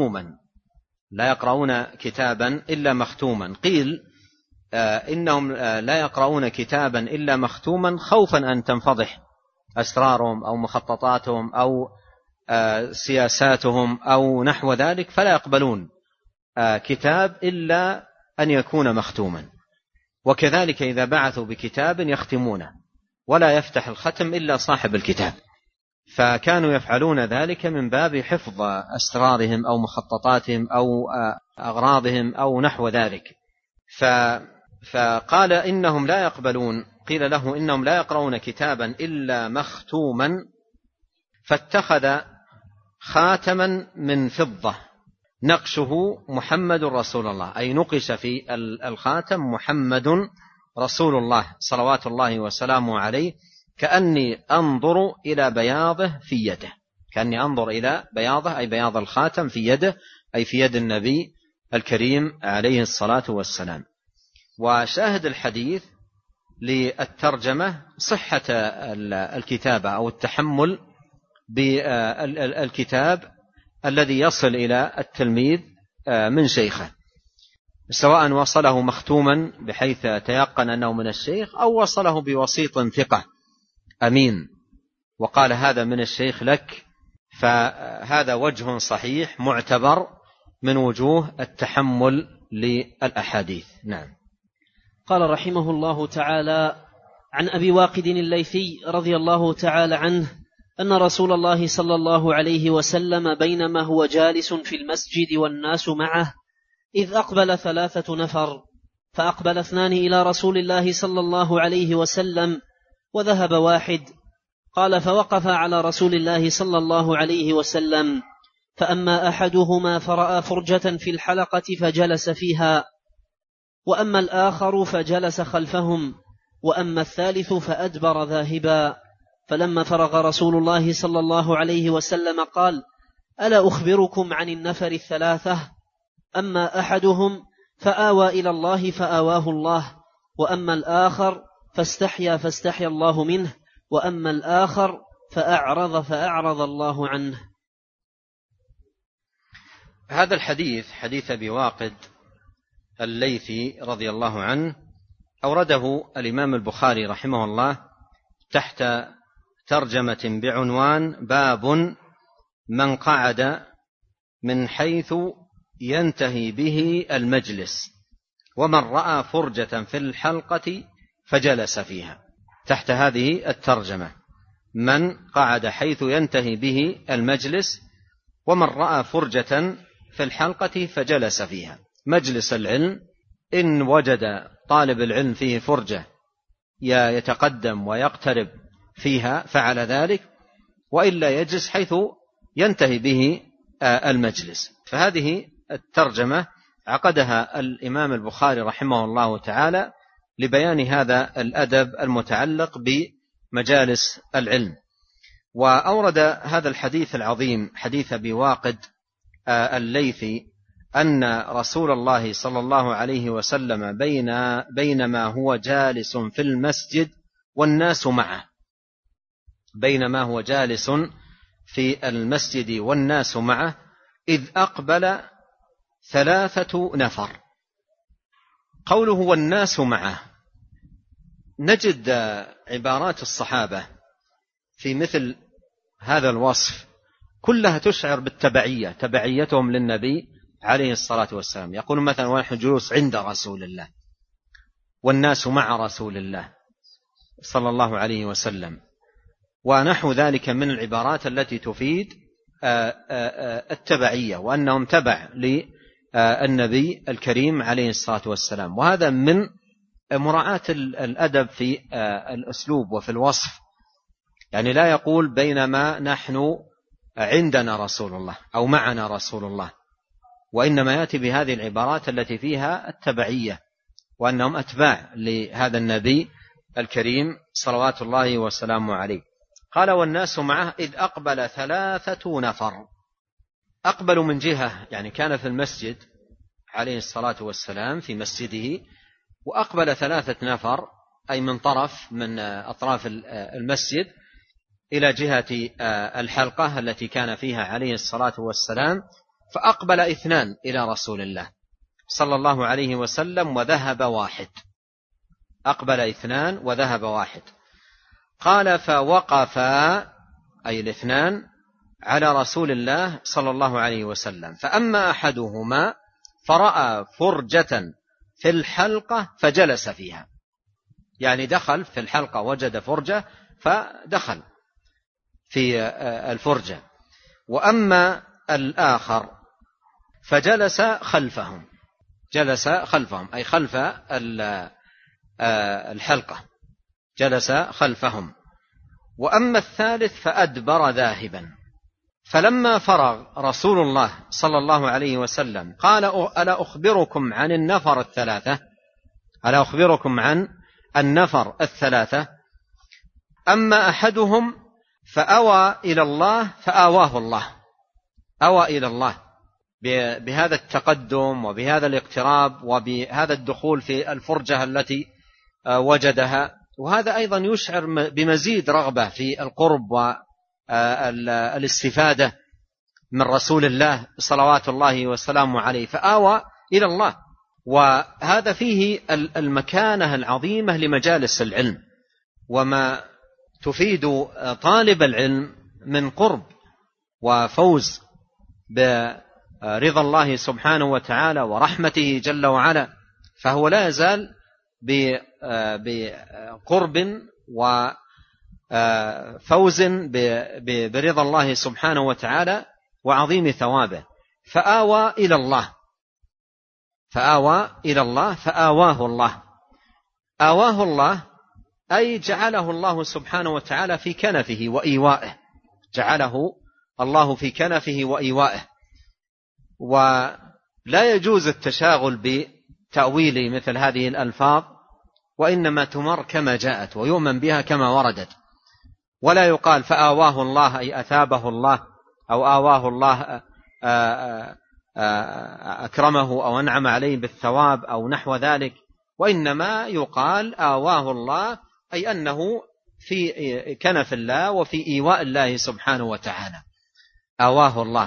مختوما، قيل إنهم لا يقرؤون كتابا إلا مختوما خوفا أن تنفضح أسرارهم أو مخططاتهم أو سياساتهم أو نحو ذلك، فلا يقبلون كتاب إلا أن يكون مختوما. وكذلك إذا بعثوا بكتاب يختمونه ولا يفتح الختم إلا صاحب الكتاب، فكانوا يفعلون ذلك من باب حفظ أسرارهم أو مخططاتهم أو أغراضهم أو نحو ذلك. فقال إنهم لا يقبلون، قيل له إنهم لا يقرؤون كتابا إلا مختوما، فاتخذ خاتما من فضة نقشه محمد رسول الله، أي نقش في الخاتم محمد رسول الله صلوات الله وسلامه عليه، كأني أنظر إلى بياضه في يده، كأني أنظر إلى بياضه أي بياض الخاتم في يده، أي في يد النبي الكريم عليه الصلاة والسلام. وشاهد الحديث للترجمة صحة الكتابة أو التحمل بالكتاب الذي يصل إلى التلميذ من شيخه، سواء وصله مختوما بحيث تيقن أنه من الشيخ، أو وصله بوسيط ثقة أمين وقال هذا من الشيخ لك، فهذا وجه صحيح معتبر من وجوه التحمل للأحاديث. نعم. قال رحمه الله تعالى: عن أبي واقد الليثي رضي الله تعالى عنه أن رسول الله صلى الله عليه وسلم بينما هو جالس في المسجد والناس معه إذ أقبل 3 نفر، فأقبل 2 إلى رسول الله صلى الله عليه وسلم وذهب 1. قال: فوقف على رسول الله صلى الله عليه وسلم، فأما أحدهما فرأى فرجة في الحلقة فجلس فيها، وأما الآخر فجلس خلفهم، وأما الثالث فأدبر ذاهبا. فلما فرغ رسول الله صلى الله عليه وسلم قال: ألا أخبركم عن النفر 3؟ أما أحدهم فآوى إلى الله فآواه الله، وأما الآخر فاستحيا فاستحيا الله منه، وأما الآخر فأعرض فأعرض الله عنه. هذا الحديث حديث أبي واقد الليثي رضي الله عنه أورده الإمام البخاري رحمه الله تحت ترجمة بعنوان: باب من قعد من حيث ينتهي به المجلس ومن رأى فرجة في الحلقة فجلس فيها. تحت هذه الترجمة: من قعد حيث ينتهي به المجلس ومن رأى فرجة في الحلقة فجلس فيها. مجلس العلم إن وجد طالب العلم فيه فرجة يتقدم ويقترب فيها فعل ذلك، وإلا يجلس حيث ينتهي به المجلس. فهذه الترجمة عقدها الإمام البخاري رحمه الله تعالى لبيان هذا الأدب المتعلق بمجالس العلم. وأورد هذا الحديث العظيم حديث أبي واقد الليثي أن رسول الله صلى الله عليه وسلم بينما هو جالس في المسجد والناس معه، بينما هو جالس في المسجد والناس معه إذ أقبل 3 نفر. قوله والناس معه، نجد عبارات الصحابة في مثل هذا الوصف كلها تشعر بالتبعية، تبعيتهم للنبي عليه الصلاة والسلام. يقول مثلا: ونحن جلوس عند رسول الله، والناس مع رسول الله صلى الله عليه وسلم، ونحو ذلك من العبارات التي تفيد التبعية وأنهم تبع للنبي الكريم عليه الصلاة والسلام. وهذا من مراعاة الأدب في الأسلوب وفي الوصف، يعني لا يقول بينما نحن عندنا رسول الله أو معنا رسول الله، وإنما يأتي بهذه العبارات التي فيها التبعية وأنهم أتباع لهذا النبي الكريم صلوات الله وسلامه عليه. قال: والناس معه إذ أقبل 3 نفر. أقبلوا من جهة، يعني كان في المسجد عليه الصلاة والسلام في مسجده، وأقبل 3 نفر أي من طرف من أطراف المسجد إلى جهة الحلقة التي كان فيها عليه الصلاة والسلام، فأقبل 2 إلى رسول الله صلى الله عليه وسلم وذهب 1. أقبل 2 وذهب 1. قال: فوقف أي 2 على رسول الله صلى الله عليه وسلم، فأما أحدهما فرأى فرجة في الحلقة فجلس فيها، يعني دخل في الحلقة وجد فرجة فدخل في الفرجة. وأما الآخر فجلس خلفهم، جلس خلفهم أي خلف الحلقة، جلس خلفهم. وأما الثالث فأدبر ذاهبا. فلما فرغ رسول الله صلى الله عليه وسلم قال: ألا أخبركم عن النفر 3؟ ألا أخبركم عن النفر 3؟ أما أحدهم فأوى إلى الله فآواه الله. أوى إلى الله بهذا التقدم وبهذا الاقتراب وبهذا الدخول في الفرجة التي وجدها، وهذا أيضا يشعر بمزيد رغبة في القرب الاستفادة من رسول الله صلوات الله وسلامه عليه، فآوى إلى الله. وهذا فيه المكانة العظيمة لمجالس العلم، وما تفيد طالب العلم من قرب وفوز برضا الله سبحانه وتعالى ورحمته جل وعلا، فهو لا يزال بقرب وفوز برضا الله سبحانه وتعالى وعظيم ثوابه. فآوى إلى الله فآواه الله. آواه الله أي جعله الله سبحانه وتعالى في كنفه وإيوائه، جعله الله في كنفه وإيوائه. ولا يجوز التشاغل بتأويل مثل هذه الألفاظ، وإنما تمر كما جاءت ويؤمن بها كما وردت، ولا يقال فآواه الله أي أثابه الله، أو آواه الله أكرمه أو أنعم عليه بالثواب أو نحو ذلك، وإنما يقال آواه الله أي أنه في كنف الله وفي إيواء الله سبحانه وتعالى، آواه الله.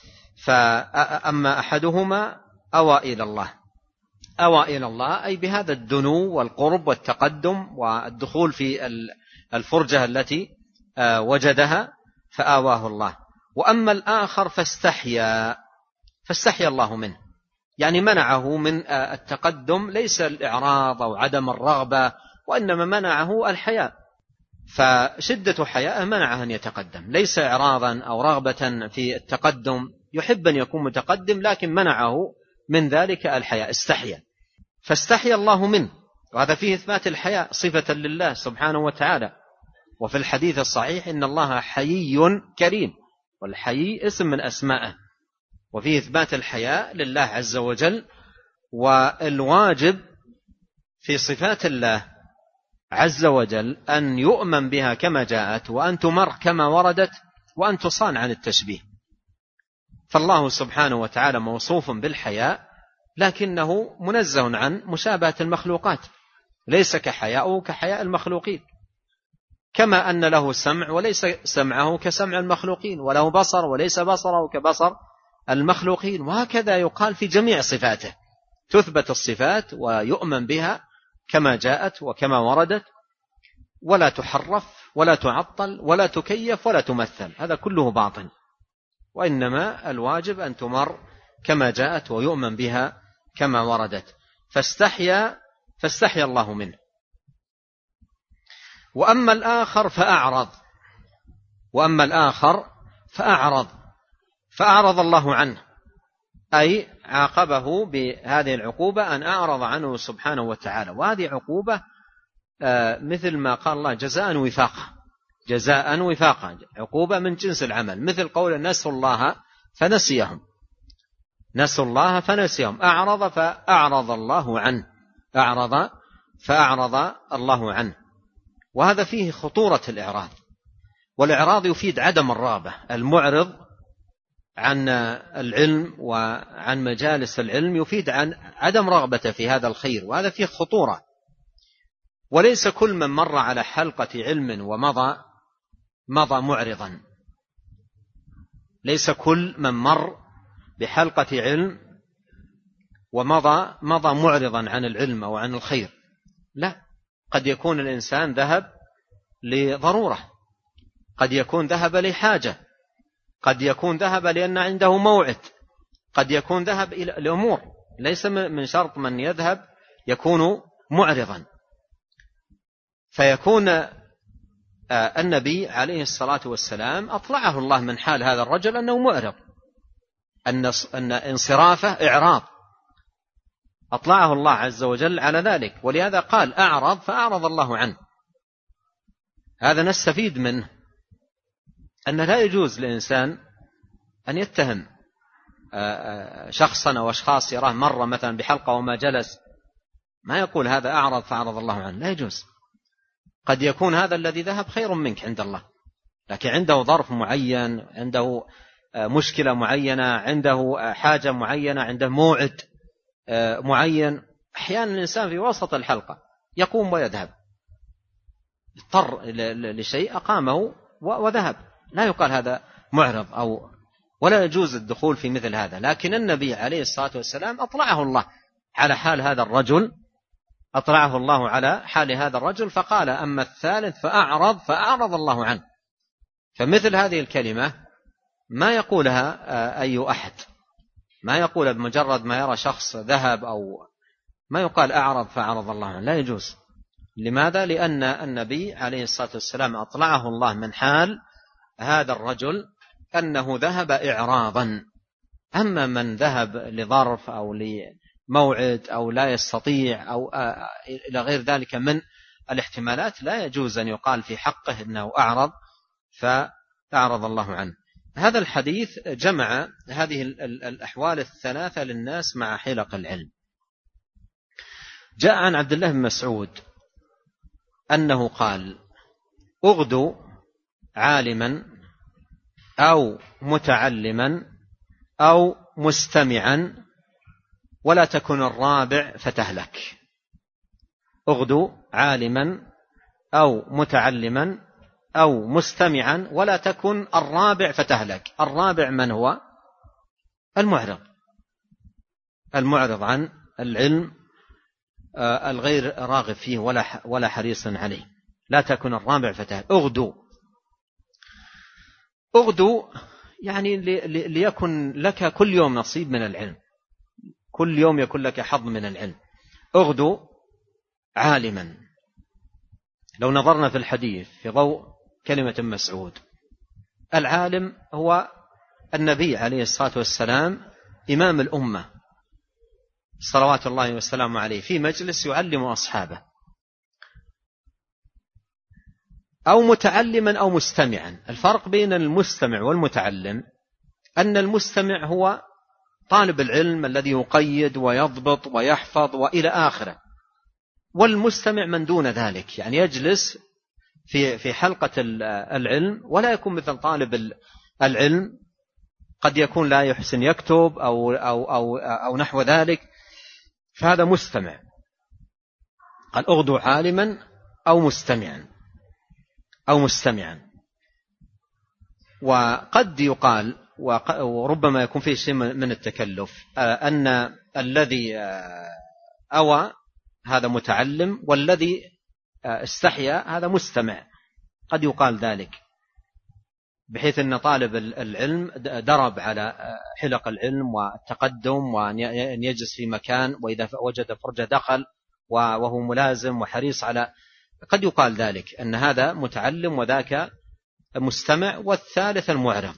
فأما أحدهما أوى إلى الله أي بهذا الدنو والقرب والتقدم والدخول في الفرجة التي وجدها، فآواه الله. وأما الآخر فاستحيا الله منه، يعني منعه من التقدم، ليس الإعراض أو عدم الرغبة، وإنما منعه الحياء، فشدة حياءه منعه أن يتقدم، ليس إعراضا أو رغبة في التقدم، يحب أن يكون متقدم لكن منعه من ذلك الحياء، استحيا، فاستحيا الله منه. وهذا فيه إثبات الحياء صفة لله سبحانه وتعالى. وفي الحديث الصحيح إن الله حيي كريم، والحيي اسم من أسمائه، وفيه إثبات الحياء لله عز وجل. والواجب في صفات الله عز وجل أن يؤمن بها كما جاءت، وأن تمر كما وردت، وأن تصان عن التشبيه. فالله سبحانه وتعالى موصوف بالحياء، لكنه منزه عن مشابهة المخلوقات، ليس كحياء المخلوقين، كما أن له سمع وليس سمعه كسمع المخلوقين، وله بصر وليس بصره كبصر المخلوقين. وهكذا يقال في جميع صفاته، تثبت الصفات ويؤمن بها كما جاءت وكما وردت، ولا تحرف ولا تعطل ولا تكيف ولا تمثل، هذا كله باطل، وإنما الواجب أن تمر كما جاءت ويؤمن بها كما وردت. فاستحيا الله منه. وأما الآخر فأعرض الله عنه، أي عاقبه بهذه العقوبة أن أعرض عنه سبحانه وتعالى. وهذه عقوبة مثل ما قال الله جزاء وفاقا، عقوبة من جنس العمل، مثل قول نسوا الله فنسيهم، أعرض فأعرض الله عنه. وهذا فيه خطورة الإعراض، والإعراض يفيد عدم الرغبة. المعرض عن العلم وعن مجالس العلم يفيد عن عدم رغبته في هذا الخير، وهذا فيه خطورة. وليس كل من مر على حلقة علم ومضى معرضا، ليس كل من مر بحلقة علم ومضى معرضا عن العلم أو عن الخير، لا، قد يكون الإنسان ذهب لضرورة، قد يكون ذهب لحاجة، قد يكون ذهب لأن عنده موعد، قد يكون ذهب إلى الأمور، ليس من شرط من يذهب يكون معرضا. فيكون النبي عليه الصلاة والسلام أطلعه الله من حال هذا الرجل أنه معرض، أن انصرافه إعراض، أطلعه الله عز وجل على ذلك، ولهذا قال أعرض فأعرض الله عنه. هذا نستفيد منه أن لا يجوز لإنسان أن يتهم شخصا أو أشخاص يراه مرة مثلا بحلقة وما جلس، ما يقول هذا أعرض فأعرض الله عنه، لا يجوز. قد يكون هذا الذي ذهب خير منك عند الله، لكن عنده ظرف معين، عنده مشكلة معينة، عنده حاجة معينة، عنده موعد معين. أحيانا الإنسان في وسط الحلقة يقوم ويذهب، اضطر لشيء أقامه وذهب، لا يقال هذا معرض أو ولا يجوز الدخول في مثل هذا. لكن النبي عليه الصلاة والسلام أطلعه الله على حال هذا الرجل، أطلعه الله على حال هذا الرجل، فقال أما الثالث فأعرض الله عنه. فمثل هذه الكلمة ما يقولها أي أحد، ما يقول بمجرد ما يرى شخص ذهب أو ما يقال أعرض فأعرض الله عنه، لا يجوز. لماذا؟ لأن النبي عليه الصلاة والسلام أطلعه الله من حال هذا الرجل أنه ذهب إعراضا. أما من ذهب لظرف أو لموعد أو لا يستطيع أو إلى غير ذلك من الاحتمالات، لا يجوز أن يقال في حقه أنه أعرض فأعرض الله عنه. هذا الحديث جمع هذه الأحوال الثلاثة للناس مع حلق العلم. جاء عن عبد الله بن مسعود أنه قال: أغدو عالما أو متعلما أو مستمعا ولا تكن الرابع فتهلك. أغدو عالما أو متعلما أو مستمعا ولا تكن الرابع فتهلك. الرابع من هو؟ المعرض عن العلم، الغير راغب فيه ولا حريص عليه. لا تكن الرابع فتهلك. أغدو يعني ليكن لك كل يوم نصيب من العلم، كل يوم يكون لك حظ من العلم. أغدو عالما. لو نظرنا في الحديث في ضوء كلمة مسعود، العالم هو النبي عليه الصلاة والسلام إمام الأمة صلوات الله وسلامه عليه، في مجلس يعلم أصحابه. أو متعلما أو مستمعا. الفرق بين المستمع والمتعلم أن المستمع هو طالب العلم الذي يقيد ويضبط ويحفظ وإلى آخره، والمستمع من دون ذلك، يعني يجلس في حلقة العلم ولا يكون مثل طالب العلم، قد يكون لا يحسن يكتب أو نحو ذلك، فهذا مستمع. قال: أغدو عالما أو مستمعا. وقد يقال وربما يكون فيه شيء من التكلف أن الذي أوى هذا متعلم والذي استحيا هذا مستمع، قد يقال ذلك، بحيث أن طالب العلم درب على حلق العلم والتقدم وأن يجلس في مكان، وإذا وجد فرجة دخل وهو ملازم وحريص على، قد يقال ذلك أن هذا متعلم وذاك مستمع، والثالث المعرض.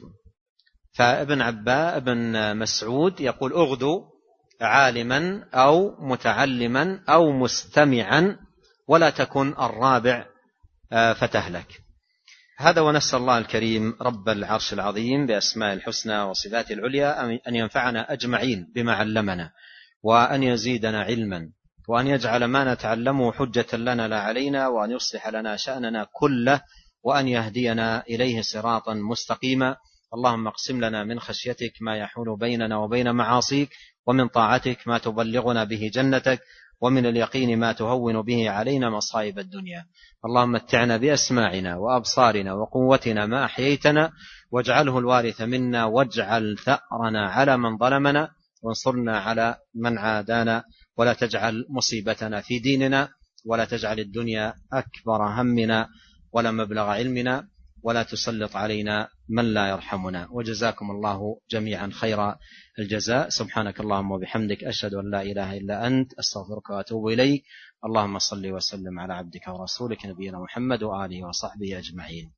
فابن مسعود يقول: أغدو عالما أو متعلما أو مستمعا ولا تكن الرابع فتهلك. هذا، ونسأل الله الكريم رب العرش العظيم بأسماء الحسنى وصفاته العليا أن ينفعنا أجمعين بما علمنا، وأن يزيدنا علما، وأن يجعل ما نتعلمه حجة لنا لا علينا، وأن يصلح لنا شأننا كله، وأن يهدينا إليه صراطا مستقيما. اللهم اقسم لنا من خشيتك ما يحول بيننا وبين معاصيك، ومن طاعتك ما تبلغنا به جنتك، ومن اليقين ما تهون به علينا مصائب الدنيا. اللهم متعنا بأسماعنا وأبصارنا وقوتنا ما أحييتنا، واجعله الوارث منا، واجعل ثأرنا على من ظلمنا، وانصرنا على من عادانا، ولا تجعل مصيبتنا في ديننا، ولا تجعل الدنيا أكبر همنا ولا مبلغ علمنا، ولا تسلط علينا من لا يرحمنا. وجزاكم الله جميعا خير الجزاء. سبحانك اللهم وبحمدك، أشهد أن لا إله إلا أنت، أستغفرك وأتوب إليك. اللهم صل وسلم على عبدك ورسولك نبينا محمد وآله وصحبه أجمعين.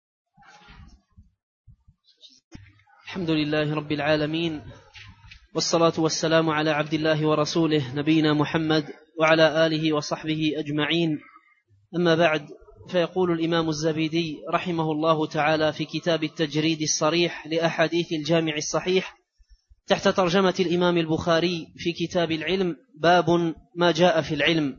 الحمد لله رب العالمين، والصلاة والسلام على عبد الله ورسوله نبينا محمد وعلى آله وصحبه أجمعين. أما بعد، فيقول الإمام الزبيدي رحمه الله تعالى في كتاب التجريد الصريح لأحاديث الجامع الصحيح تحت ترجمة الإمام البخاري في كتاب العلم: باب ما جاء في العلم.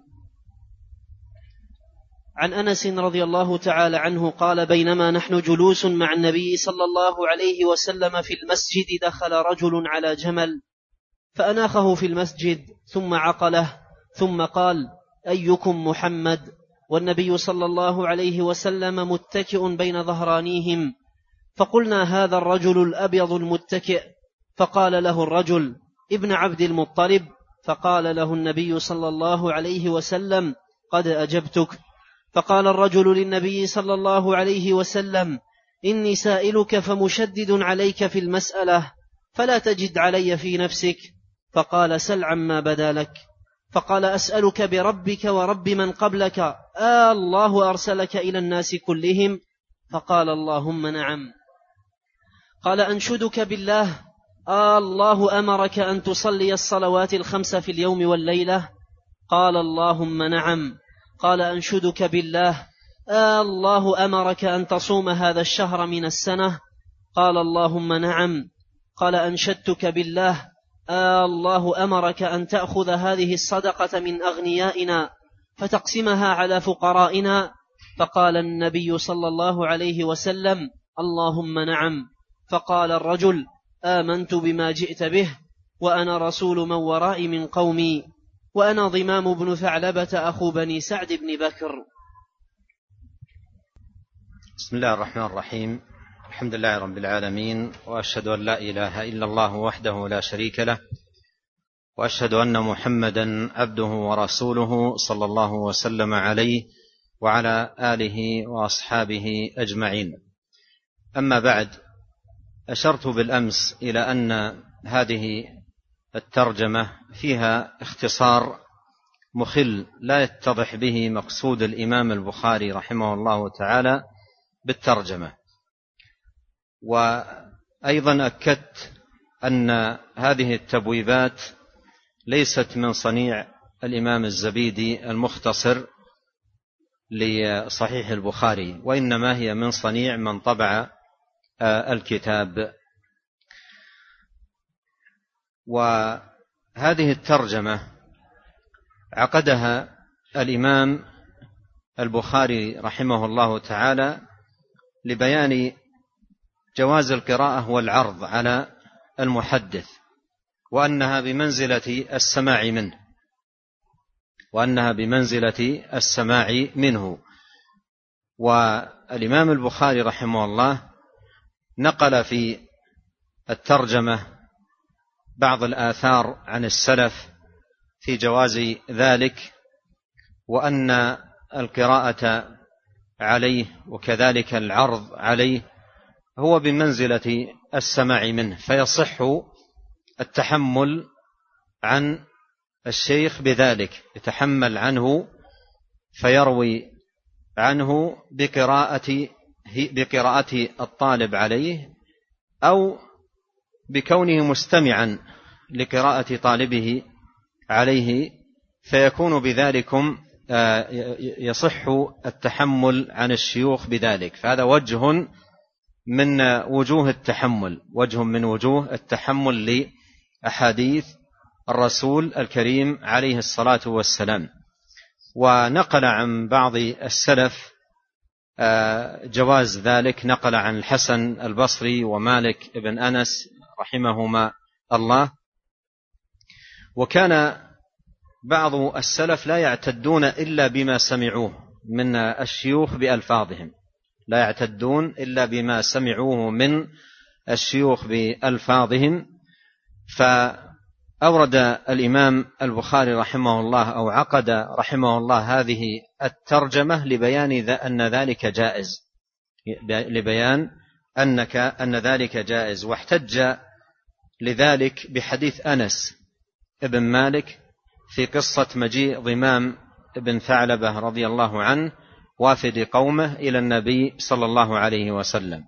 عن أنس رضي الله تعالى عنه قال: بينما نحن جلوس مع النبي صلى الله عليه وسلم في المسجد دخل رجل على جمل فأناخه في المسجد ثم عقله، ثم قال: أيكم محمد؟ والنبي صلى الله عليه وسلم متكئ بين ظهرانيهم، فقلنا هذا الرجل الأبيض المتكئ. فقال له الرجل: ابن عبد المطلب. فقال له النبي صلى الله عليه وسلم: قد أجبتك. فقال الرجل للنبي صلى الله عليه وسلم: إني سائلك فمشدد عليك في المسألة، فلا تجد علي في نفسك. فقال: سل عما بدا لك. فقال: أسألك بربك ورب من قبلك، الله أرسلك إلى الناس كلهم؟ فقال: اللهم نعم. قال: أنشدك بالله، الله أمرك أن تصلي الصلوات الخمس في اليوم والليلة؟ قال: اللهم نعم. قال: أنشدك بالله، الله أمرك أن تصوم هذا الشهر من السنة؟ قال: اللهم نعم. قال: أنشدتك بالله، الله أمرك أن تأخذ هذه الصدقة من أغنيائنا فتقسمها على فقرائنا؟ فقال النبي صلى الله عليه وسلم: اللهم نعم. فقال الرجل: آمنت بما جئت به، وأنا رسول من ورائي من قومي، وأنا ضمام بن ثعلبة أخو بني سعد بن بكر. بسم الله الرحمن الرحيم. الحمد لله رب العالمين، وأشهد أن لا إله إلا الله وحده لا شريك له، وأشهد أن محمدا عبده ورسوله صلى الله وسلم عليه وعلى آله وأصحابه أجمعين. أما بعد، أشرت بالأمس إلى أن هذه الترجمة فيها اختصار مخل لا يتضح به مقصود الإمام البخاري رحمه الله تعالى بالترجمة. وأيضا أكدت أن هذه التبويبات ليست من صنيع الإمام الزبيدي المختصر لصحيح البخاري، وإنما هي من صنيع من طبع الكتاب. وهذه الترجمة عقدها الإمام البخاري رحمه الله تعالى لبيان جواز القراءة والعرض على المحدث، وأنها بمنزلة السماع منه. والإمام البخاري رحمه الله نقل في الترجمة بعض الآثار عن السلف في جواز ذلك، وأن القراءة عليه وكذلك العرض عليه هو بمنزلة السماع منه، فيصح التحمل عن الشيخ بذلك، يتحمل عنه فيروي عنه بقراءة الطالب عليه، أو بكونه مستمعا لقراءة طالبه عليه، فيكون بذلكم يصح التحمل عن الشيوخ بذلك. فهذا وجه من وجوه التحمل لأحاديث الرسول الكريم عليه الصلاة والسلام. ونقل عن بعض السلف جواز ذلك، نقل عن الحسن البصري ومالك بن أنس رحمهما الله. وكان بعض السلف لا يعتدون إلا بما سمعوه من الشيوخ بألفاظهم، من الشيوخ بألفاظهم. فأورد الإمام البخاري رحمه الله أو عقد رحمه الله هذه الترجمة لبيان أن ذلك جائز، واحتج لذلك بحديث أنس ابن مالك في قصة مجيء ضمام ابن ثعلبة رضي الله عنه وافد قومه إلى النبي صلى الله عليه وسلم.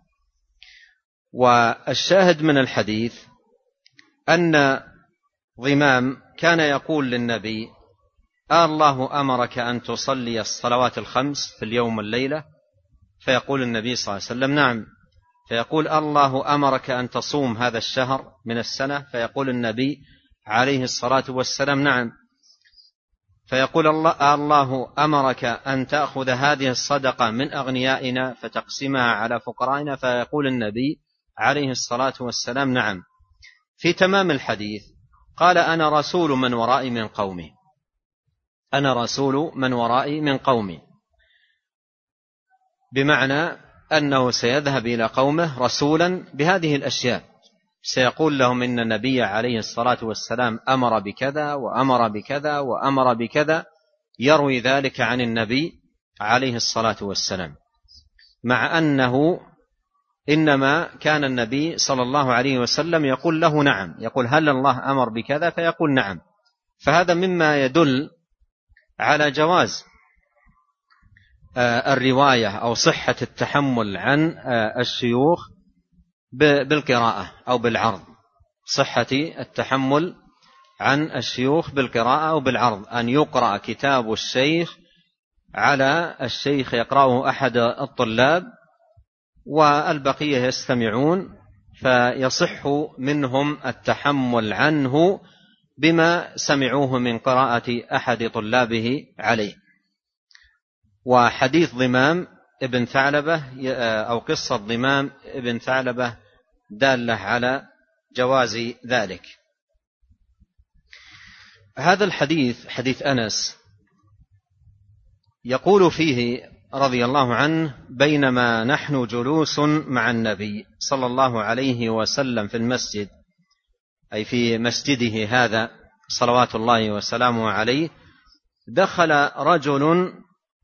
والشاهد من الحديث أن ضمام كان يقول للنبي: الله أمرك أن تصلي الصلوات الخمس في اليوم والليلة؟ فيقول النبي صلى الله عليه وسلم: نعم. فيقول: الله أمرك أن تصوم هذا الشهر من السنة؟ فيقول النبي عليه الصلاة والسلام: نعم. فيقول: الله أمرك أن تأخذ هذه الصدقة من أغنيائنا فتقسمها على فقرائنا؟ فيقول النبي عليه الصلاة والسلام: نعم. في تمام الحديث قال: أنا رسول من ورائي من قومي، بمعنى أنه سيذهب إلى قومه رسولا بهذه الأشياء، سيقول لهم إن النبي عليه الصلاة والسلام أمر بكذا وأمر بكذا وأمر بكذا، يروي ذلك عن النبي عليه الصلاة والسلام، مع أنه إنما كان النبي صلى الله عليه وسلم يقول له نعم، يقول هل الله أمر بكذا؟ فيقول نعم. فهذا مما يدل على جواز الرواية أو صحة التحمل عن الشيوخ بالقراءة أو بالعرض، صحة التحمل عن الشيوخ بالقراءة أو بالعرض، أن يقرأ كتاب الشيخ على الشيخ يقرأه أحد الطلاب والبقية يستمعون، فيصح منهم التحمل عنه بما سمعوه من قراءة أحد طلابه عليه. وحديث ضمام ابن ثعلبة أو قصة ضمام ابن ثعلبة دالة على جواز ذلك. هذا الحديث حديث أنس يقول فيه رضي الله عنه: بينما نحن جلوس مع النبي صلى الله عليه وسلم في المسجد، أي في مسجده هذا صلوات الله وسلامه عليه، دخل رجل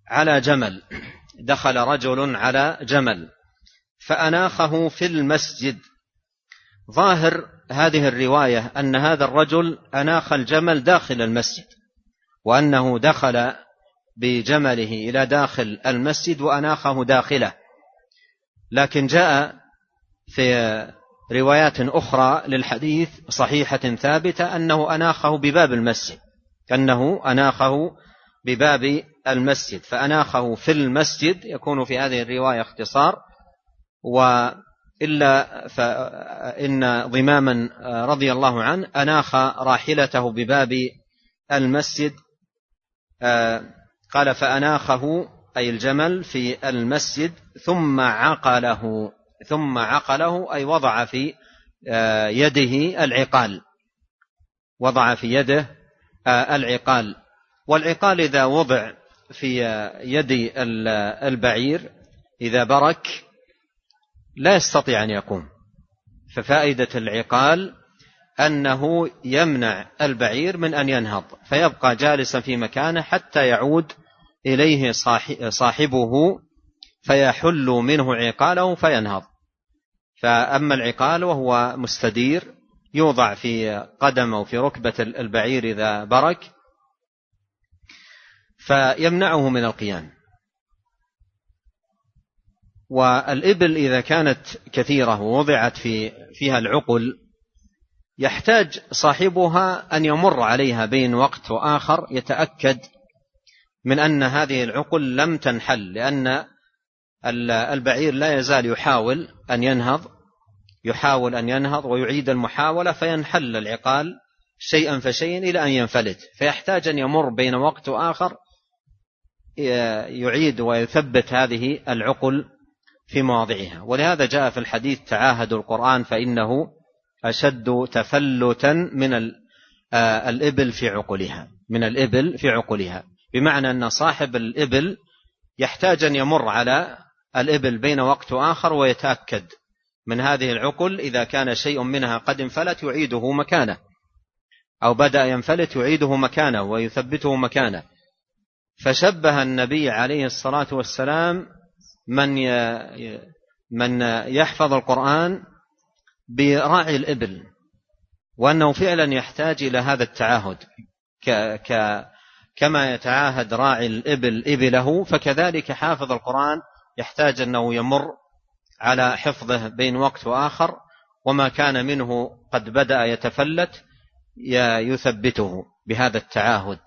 على جمل فأناخه في المسجد. ظاهر هذه الرواية أن هذا الرجل أناخ الجمل داخل المسجد، وأنه دخل بجمله إلى داخل المسجد وأناخه داخله، لكن جاء في روايات أخرى للحديث صحيحة ثابتة أنه أناخه بباب المسجد، فأناخه في المسجد. يكون في هذه الرواية اختصار، وإلا فإن ضماما رضي الله عنه أناخ راحلته بباب المسجد. قال فأناخه أي الجمل في المسجد ثم عقله أي وضع في يده العقال. والعقال إذا وضع في يد البعير إذا برك لا يستطيع أن يقوم، ففائدة العقال أنه يمنع البعير من أن ينهض، فيبقى جالسا في مكانه حتى يعود إليه صاحبه فيحل منه عقاله فينهض. فأما العقال وهو مستدير يوضع في قدم أو في ركبة البعير إذا برك فيمنعه من القيام. والإبل إذا كانت كثيرة ووضعت فيها العقل يحتاج صاحبها أن يمر عليها بين وقت وآخر يتأكد من أن هذه العقل لم تنحل، لأن البعير لا يزال يحاول أن ينهض ويعيد المحاولة، فينحل العقال شيئا فشيئا إلى أن ينفلت، فيحتاج أن يمر بين وقت وآخر يعيد ويثبت هذه العقل في مواضعها. ولهذا جاء في الحديث: تعاهدوا القرآن فإنه أشد تفلتا من الإبل في عقلها، بمعنى أن صاحب الإبل يحتاج أن يمر على الإبل بين وقت وآخر ويتأكد من هذه العقل، إذا كان شيء منها قد انفلت يعيده مكانه، أو بدأ ينفلت يعيده مكانه ويثبته مكانه. فشبه النبي عليه الصلاة والسلام من يحفظ القرآن براعي الإبل، وأنه فعلا يحتاج إلى هذا التعاهد، كما يتعاهد راعي الإبل إبله، فكذلك حافظ القرآن يحتاج أنه يمر على حفظه بين وقت وآخر، وما كان منه قد بدأ يتفلت يثبته بهذا التعاهد.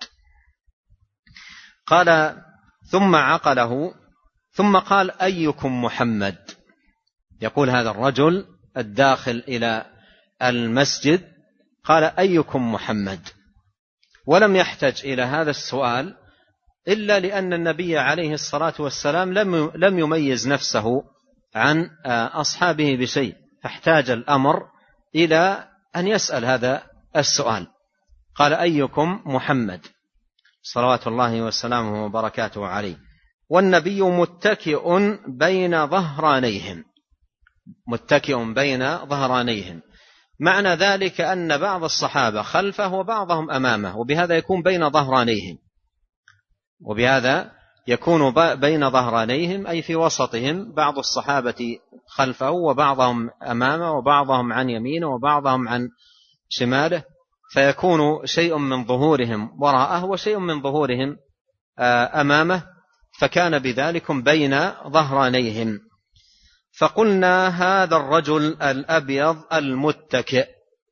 قال ثم عقله ثم قال: أيكم محمد؟ يقول هذا الرجل الداخل إلى المسجد قال: أيكم محمد؟ ولم يحتج إلى هذا السؤال إلا لأن النبي عليه الصلاة والسلام لم يميز نفسه عن أصحابه بشيء، فاحتاج الأمر إلى أن يسأل هذا السؤال. قال: أيكم محمد؟ صلوات الله وسلامه وبركاته عليه. والنبي متكئ بين ظهرانيهم، متكئ بين ظهرانيهم، معنى ذلك أن بعض الصحابة خلفه وبعضهم أمامه، وبهذا يكون بين ظهرانيهم، وبهذا يكون بين ظهرانيهم أي في وسطهم، بعض الصحابة خلفه وبعضهم أمامه وبعضهم عن يمينه وبعضهم عن شماله، فيكون شيء من ظهورهم وراءه وشيء من ظهورهم أمامه، فكان بذلك بين ظهرانيهم. فقلنا هذا الرجل الأبيض المتكئ،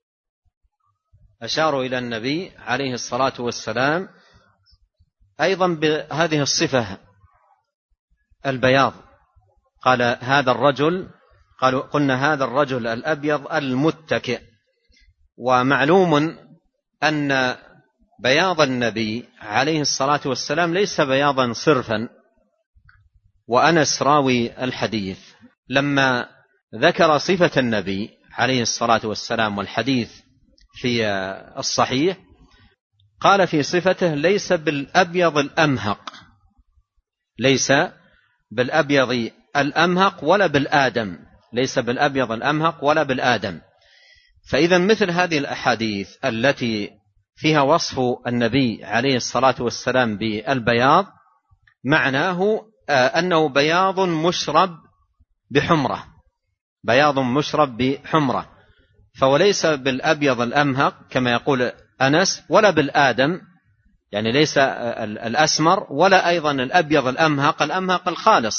أشاروا إلى النبي عليه الصلاة والسلام أيضا بهذه الصفة البياض، قال هذا الرجل، قلنا هذا الرجل الأبيض المتكئ. ومعلوم أن بياض النبي عليه الصلاة والسلام ليس بياضا صرفا. وأنس راوي الحديث لما ذكر صفة النبي عليه الصلاة والسلام والحديث في الصحيح قال في صفته ليس بالأبيض الأمهق، ليس بالأبيض الأمهق ولا بالآدم، ليس بالأبيض الأمهق ولا بالآدم. فإذا مثل هذه الأحاديث التي فيها وصف النبي عليه الصلاة والسلام بالبياض معناه أنه بياض مشرب بحمرة، بياض مشرب بحمرة، فوليس بالأبيض الأمهق كما يقول أنس ولا بالآدم، يعني ليس الأسمر ولا أيضا الأبيض الأمهق، الأمهق الخالص،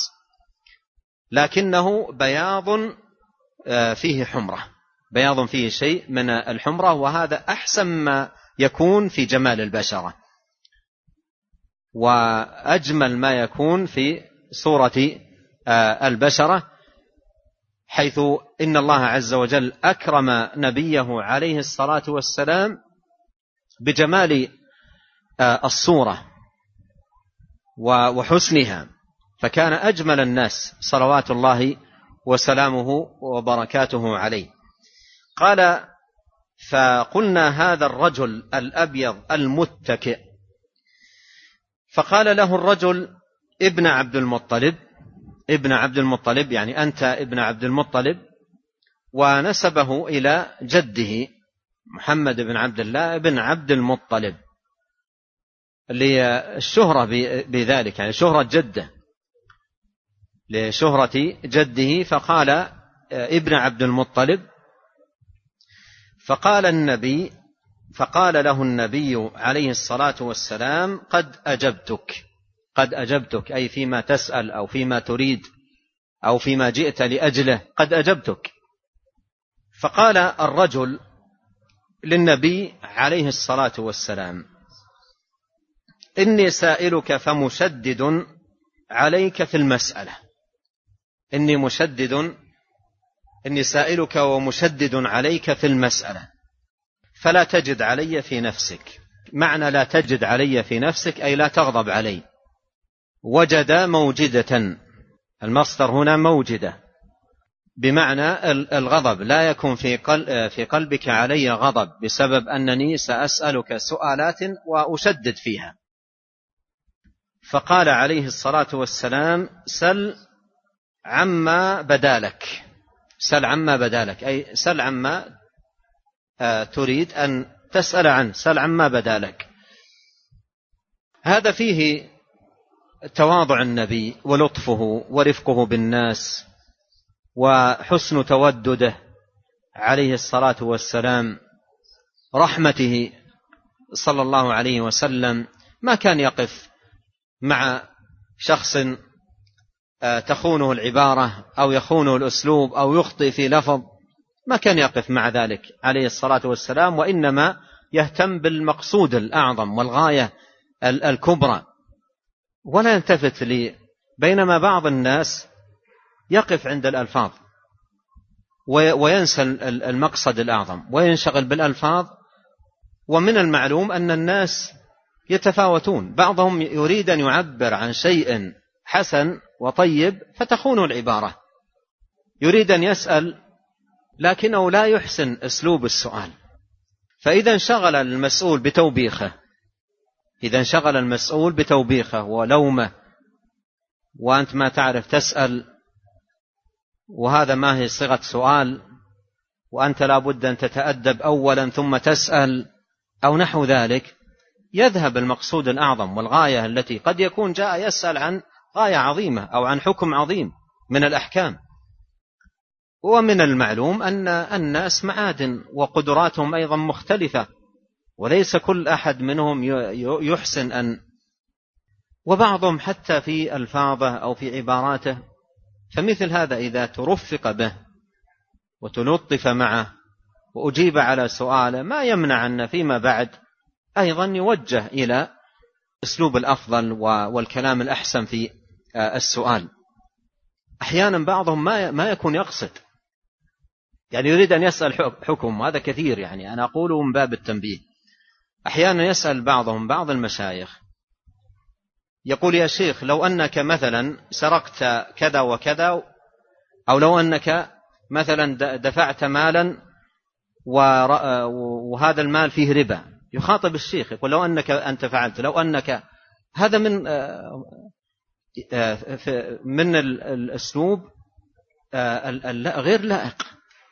لكنه بياض فيه حمرة، بياض فيه شيء من الحمرة، وهذا أحسن ما يكون في جمال البشرة وأجمل ما يكون في صورة البشرة، حيث إن الله عز وجل أكرم نبيه عليه الصلاة والسلام بجمال الصورة وحسنها، فكان أجمل الناس صلوات الله وسلامه وبركاته عليه. قال فقلنا هذا الرجل الأبيض المتكئ، فقال له الرجل ابن عبد المطلب، ابن عبد المطلب يعني أنت ابن عبد المطلب، ونسبه إلى جده محمد بن عبد الله بن عبد المطلب للشهرة بذلك، يعني شهرة جده، لشهرة جده، فقال ابن عبد المطلب. فقال له النبي عليه الصلاة والسلام قد أجبتك، قد أجبتك أي فيما تسأل أو فيما تريد أو فيما جئت لأجله، قد أجبتك. فقال الرجل للنبي عليه الصلاة والسلام إني سائلك فمشدد عليك في المسألة، إني سائلك ومشدد عليك في المسألة فلا تجد علي في نفسك. معنى لا تجد علي في نفسك أي لا تغضب علي. وجد موجدة، المصدر هنا موجدة بمعنى الغضب، لا يكون في قلبك علي غضب بسبب أنني سأسألك سؤالات وأشدد فيها. فقال عليه الصلاة والسلام سل عما بدالك، سل عما بدالك أي سل عما تريد أن تسأل عنه، سل عما بدالك. هذا فيه تواضع النبي ولطفه ورفقه بالناس وحسن تودده عليه الصلاة والسلام، رحمته صلى الله عليه وسلم. ما كان يقف مع شخص تخونه العبارة أو يخونه الأسلوب أو يخطئ في لفظ، ما كان يقف مع ذلك عليه الصلاة والسلام، وإنما يهتم بالمقصود الأعظم والغاية الكبرى ولا يلتفت لي. بينما بعض الناس يقف عند الألفاظ وينسى المقصد الأعظم وينشغل بالألفاظ. ومن المعلوم أن الناس يتفاوتون، بعضهم يريد أن يعبر عن شيء حسن وطيب فتخونه العبارة، يريد أن يسأل لكنه لا يحسن أسلوب السؤال، فإذا انشغل المسؤول بتوبيخه، إذا انشغل المسؤول بتوبيخه ولومه وأنت ما تعرف تسأل، وهذا ما هي صيغة سؤال، وأنت لا بد أن تتأدب أولا ثم تسأل أو نحو ذلك، يذهب المقصود الأعظم والغاية التي قد يكون جاء يسأل عن غاية عظيمة أو عن حكم عظيم من الأحكام. ومن المعلوم أن الناس معادن وقدراتهم أيضا مختلفة، وليس كل أحد منهم يحسن أن، وبعضهم حتى في ألفاظه أو في عباراته. فمثل هذا إذا ترفق به وتلطف معه وأجيب على سؤاله ما يمنع أن فيما بعد أيضا يوجه إلى أسلوب الأفضل والكلام الأحسن في السؤال. أحيانا بعضهم ما يكون يقصد، يعني يريد أن يسأل حكم، هذا كثير، يعني أنا أقوله من باب التنبيه. أحيانا يسأل بعضهم بعض المشايخ يقول: يا شيخ لو أنك مثلا سرقت كذا وكذا، أو لو أنك مثلا دفعت مالا وهذا المال فيه ربا، يخاطب الشيخ يقول: لو أنك أنت فعلت، لو أنك، هذا من الأسلوب غير لائق.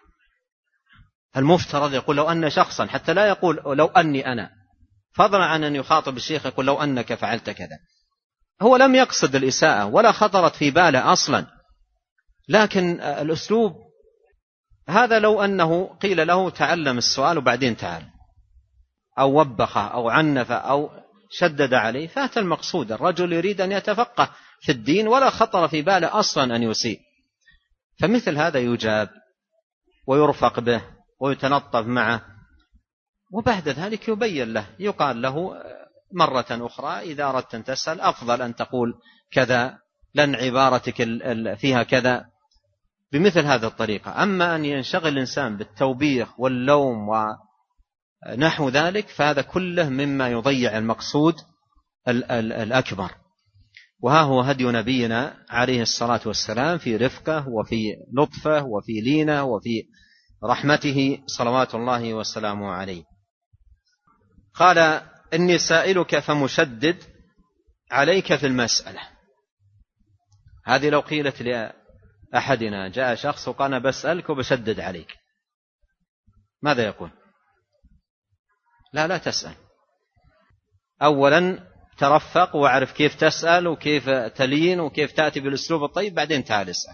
المفترض يقول لو أن شخصا، حتى لا يقول لو أني أنا، فضلا عن أن يخاطب الشيخ يقول لو أنك فعلت كذا. هو لم يقصد الإساءة ولا خطرت في باله أصلا، لكن الأسلوب هذا لو أنه قيل له تعلم السؤال وبعدين تعال، أو وبخه أو عنف أو شدد عليه، فات المقصود. الرجل يريد أن يتفقه في الدين ولا خطر في باله أصلا أن يسيء. فمثل هذا يجاب ويرفق به ويتنطف معه، وبعد ذلك يبين له، يقال له مرة أخرى إذا أردت أن تسأل أفضل أن تقول كذا، لن عبارتك فيها كذا، بمثل هذه الطريقة. أما أن ينشغل الإنسان بالتوبيخ واللوم ونحو ذلك فهذا كله مما يضيع المقصود الأكبر. وها هو هدي نبينا عليه الصلاة والسلام في رفقه وفي لطفه وفي لينه وفي رحمته صلوات الله وسلامه عليه. قال: إني سائلك فمشدد عليك في المسألة. هذه لو قيلت لأحدنا، جاء شخص وقال: أنا بسألك وبشدد عليك، ماذا يقول؟ لا تسأل. أولا ترفق واعرف كيف تسأل وكيف تلين وكيف تأتي بالأسلوب الطيب، بعدين تعال اسأل.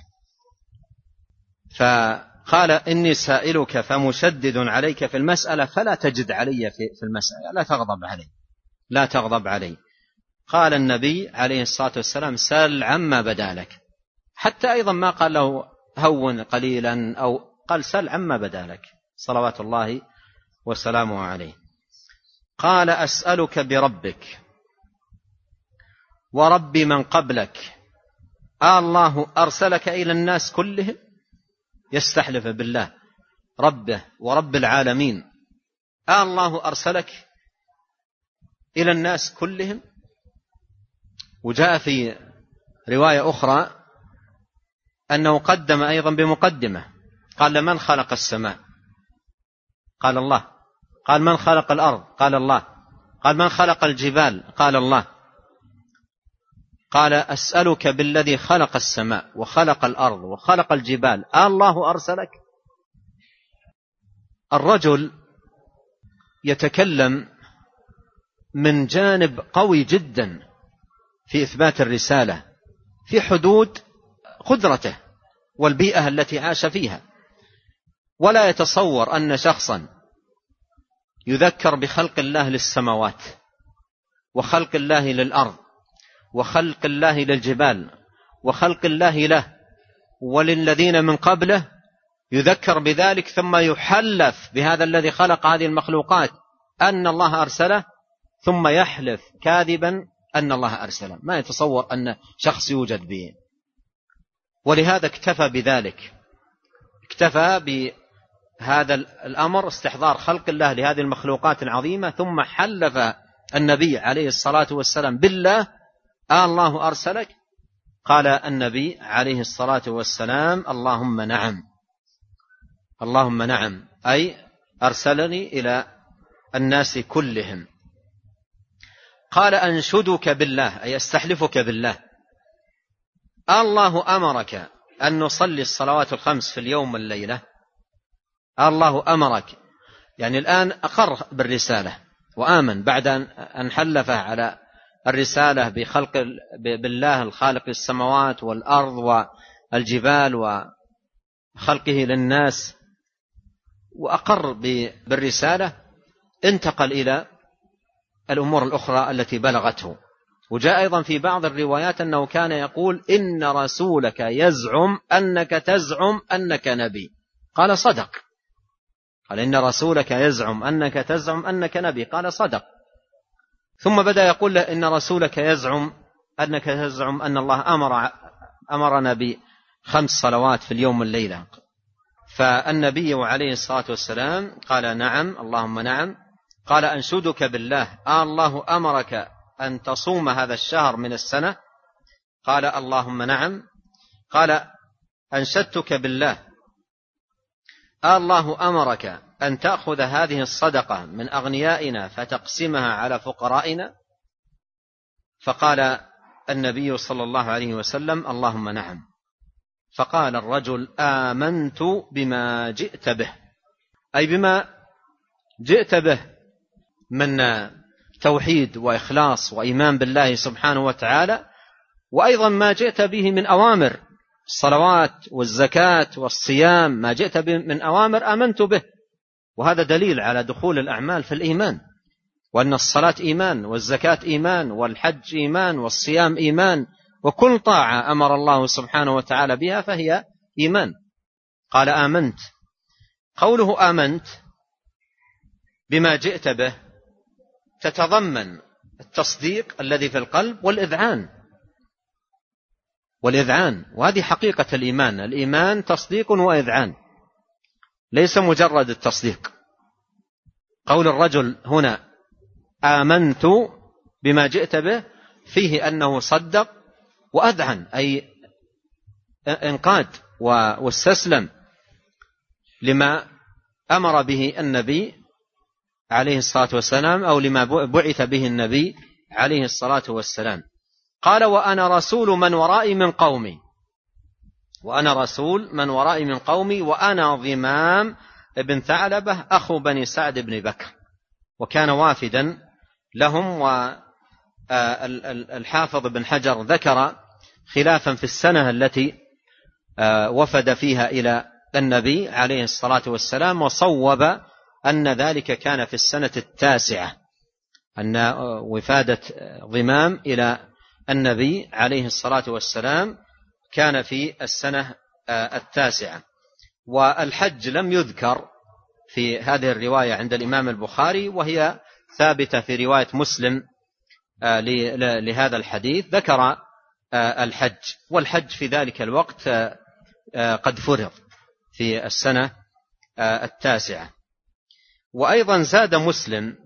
فقال: إني سائلك فمشدد عليك في المسألة فلا تجد علي في المسألة، لا تغضب علي. قال النبي عليه الصلاة والسلام: سل عما بدا لك. حتى أيضا ما قال له هون قليلا، أو قال: سل عما بدا لك صلوات الله وسلامه عليه. قال: أسألك بربك ورب من قبلك، الله أرسلك إلى الناس كلهم؟ يستحلف بالله، ربه ورب العالمين، الله أرسلك إلى الناس كلهم؟ وجاء في رواية أخرى أنه قدم أيضا بمقدمة، قال: لمن خلق السماء؟ قال الله. قال: من خلق الأرض؟ قال الله. قال: من خلق الجبال؟ قال الله. قال: أسألك بالذي خلق السماء وخلق الأرض وخلق الجبال، الله أرسلك؟ الرجل يتكلم من جانب قوي جدا في إثبات الرسالة في حدود قدرته والبيئة التي عاش فيها، ولا يتصور أن شخصا يذكر بخلق الله للسماوات وخلق الله للأرض وخلق الله للجبال وخلق الله له وللذين من قبله، يذكر بذلك ثم يحلف بهذا الذي خلق هذه المخلوقات أن الله أرسله، ثم يحلف كاذبا أن الله أرسله. ما يتصور أن شخص يوجد به. ولهذا اكتفى بذلك، اكتفى بهذا الأمر، استحضار خلق الله لهذه المخلوقات العظيمة، ثم حلف النبي عليه الصلاة والسلام بالله: الله أرسلك؟ قال النبي عليه الصلاة والسلام: اللهم نعم، اللهم نعم، أي أرسلني إلى الناس كلهم. قال: أنشدك بالله، أي أستحلفك بالله، الله أمرك أن نصلي الصلوات الخمس في اليوم والليلة؟ الله أمرك، يعني الآن أقر بالرسالة وآمن بعد أن حلف على الرسالة بخلق بالله الخالق السماوات والأرض والجبال وخلقه للناس، وأقر بالرسالة. انتقل إلى الأمور الأخرى التي بلغته. وجاء أيضا في بعض الروايات أنه كان يقول إن رسولك يزعم أنك تزعم أنك نبي. قال صدق. قال إن رسولك يزعم أنك تزعم أنك نبي. قال صدق. ثم بدأ يقول له إن رسولك يزعم أنك تزعم أن الله أمرنا ب5 صلوات في اليوم والليلة. فالنبي عليه الصلاة والسلام قال نعم اللهم نعم. قال أنشدك بالله الله أمرك أن تصوم هذا الشهر من السنة؟ قال اللهم نعم. قال أنشدتك بالله الله أمرك أن تأخذ هذه الصدقة من أغنيائنا فتقسمها على فقرائنا؟ فقال النبي صلى الله عليه وسلم اللهم نعم. فقال الرجل آمنت بما جئت به، أي بما جئت به من توحيد وإخلاص وإيمان بالله سبحانه وتعالى، وأيضا ما جئت به من أوامر الصلوات والزكاة والصيام، ما جئت به من أوامر آمنت به. وهذا دليل على دخول الأعمال في الإيمان، وأن الصلاة إيمان والزكاة إيمان والحج إيمان والصيام إيمان، وكل طاعة أمر الله سبحانه وتعالى بها فهي إيمان. قال آمنت. قوله آمنت بما جئت به تتضمن التصديق الذي في القلب والإذعان، وهذه حقيقة الإيمان. الإيمان تصديق وإذعان، ليس مجرد التصديق. قول الرجل هنا آمنت بما جئت به فيه أنه صدق وأذعن، أي انقاد واستسلم لما أمر به النبي عليه الصلاة والسلام، أو لما بعث به النبي عليه الصلاة والسلام. قال وأنا رسول من ورائي من قومي، وأنا رسول من ورائي من قومي، وأنا ضمام ابن ثعلبة أخو بني سعد بن بكر، وكان وافدا لهم. والحافظ بن حجر ذكر خلافا في السنة التي وفد فيها إلى النبي عليه الصلاة والسلام، وصوب أن ذلك كان في السنة 9، أن وفادة ضمام إلى النبي عليه الصلاة والسلام كان في السنة 9. والحج لم يذكر في هذه الرواية عند الإمام البخاري، وهي ثابتة في رواية مسلم لهذا الحديث. ذكر الحج، والحج في ذلك الوقت قد فرض في السنة 9. وأيضا زاد مسلم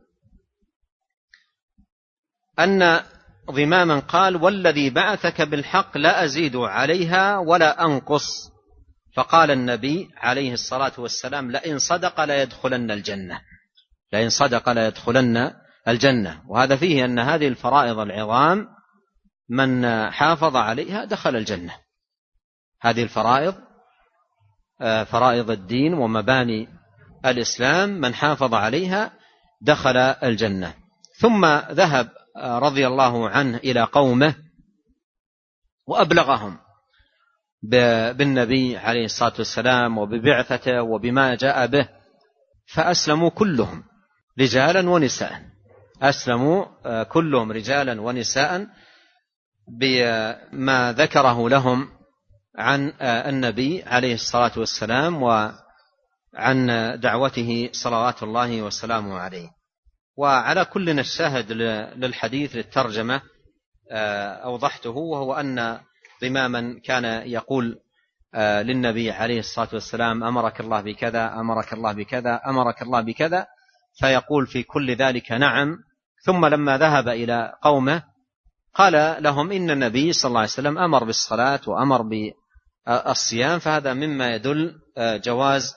أن ضماما قال والذي بعثك بالحق لا أزيد عليها ولا أنقص. فقال النبي عليه الصلاة والسلام لئن صدق لا يدخلن الجنة، لئن صدق لا يدخلن الجنة. وهذا فيه أن هذه الفرائض العظام من حافظ عليها دخل الجنة. هذه الفرائض فرائض الدين ومباني الإسلام من حافظ عليها دخل الجنة. ثم ذهب رضي الله عنه إلى قومه وأبلغهم بالنبي عليه الصلاة والسلام وببعثته وبما جاء به، فأسلموا كلهم رجالا ونساء، أسلموا كلهم رجالا ونساء بما ذكره لهم عن النبي عليه الصلاة والسلام وعن دعوته صلوات الله وسلامه عليه. وعلى كلنا الشاهد للحديث للترجمة أوضحته، وهو أن ضماما كان يقول للنبي عليه الصلاة والسلام أمرك الله بكذا، أمرك الله بكذا، أمرك الله بكذا، فيقول في كل ذلك نعم. ثم لما ذهب إلى قومه قال لهم إن النبي صلى الله عليه وسلم أمر بالصلاة وأمر بالصيام، فهذا مما يدل جواز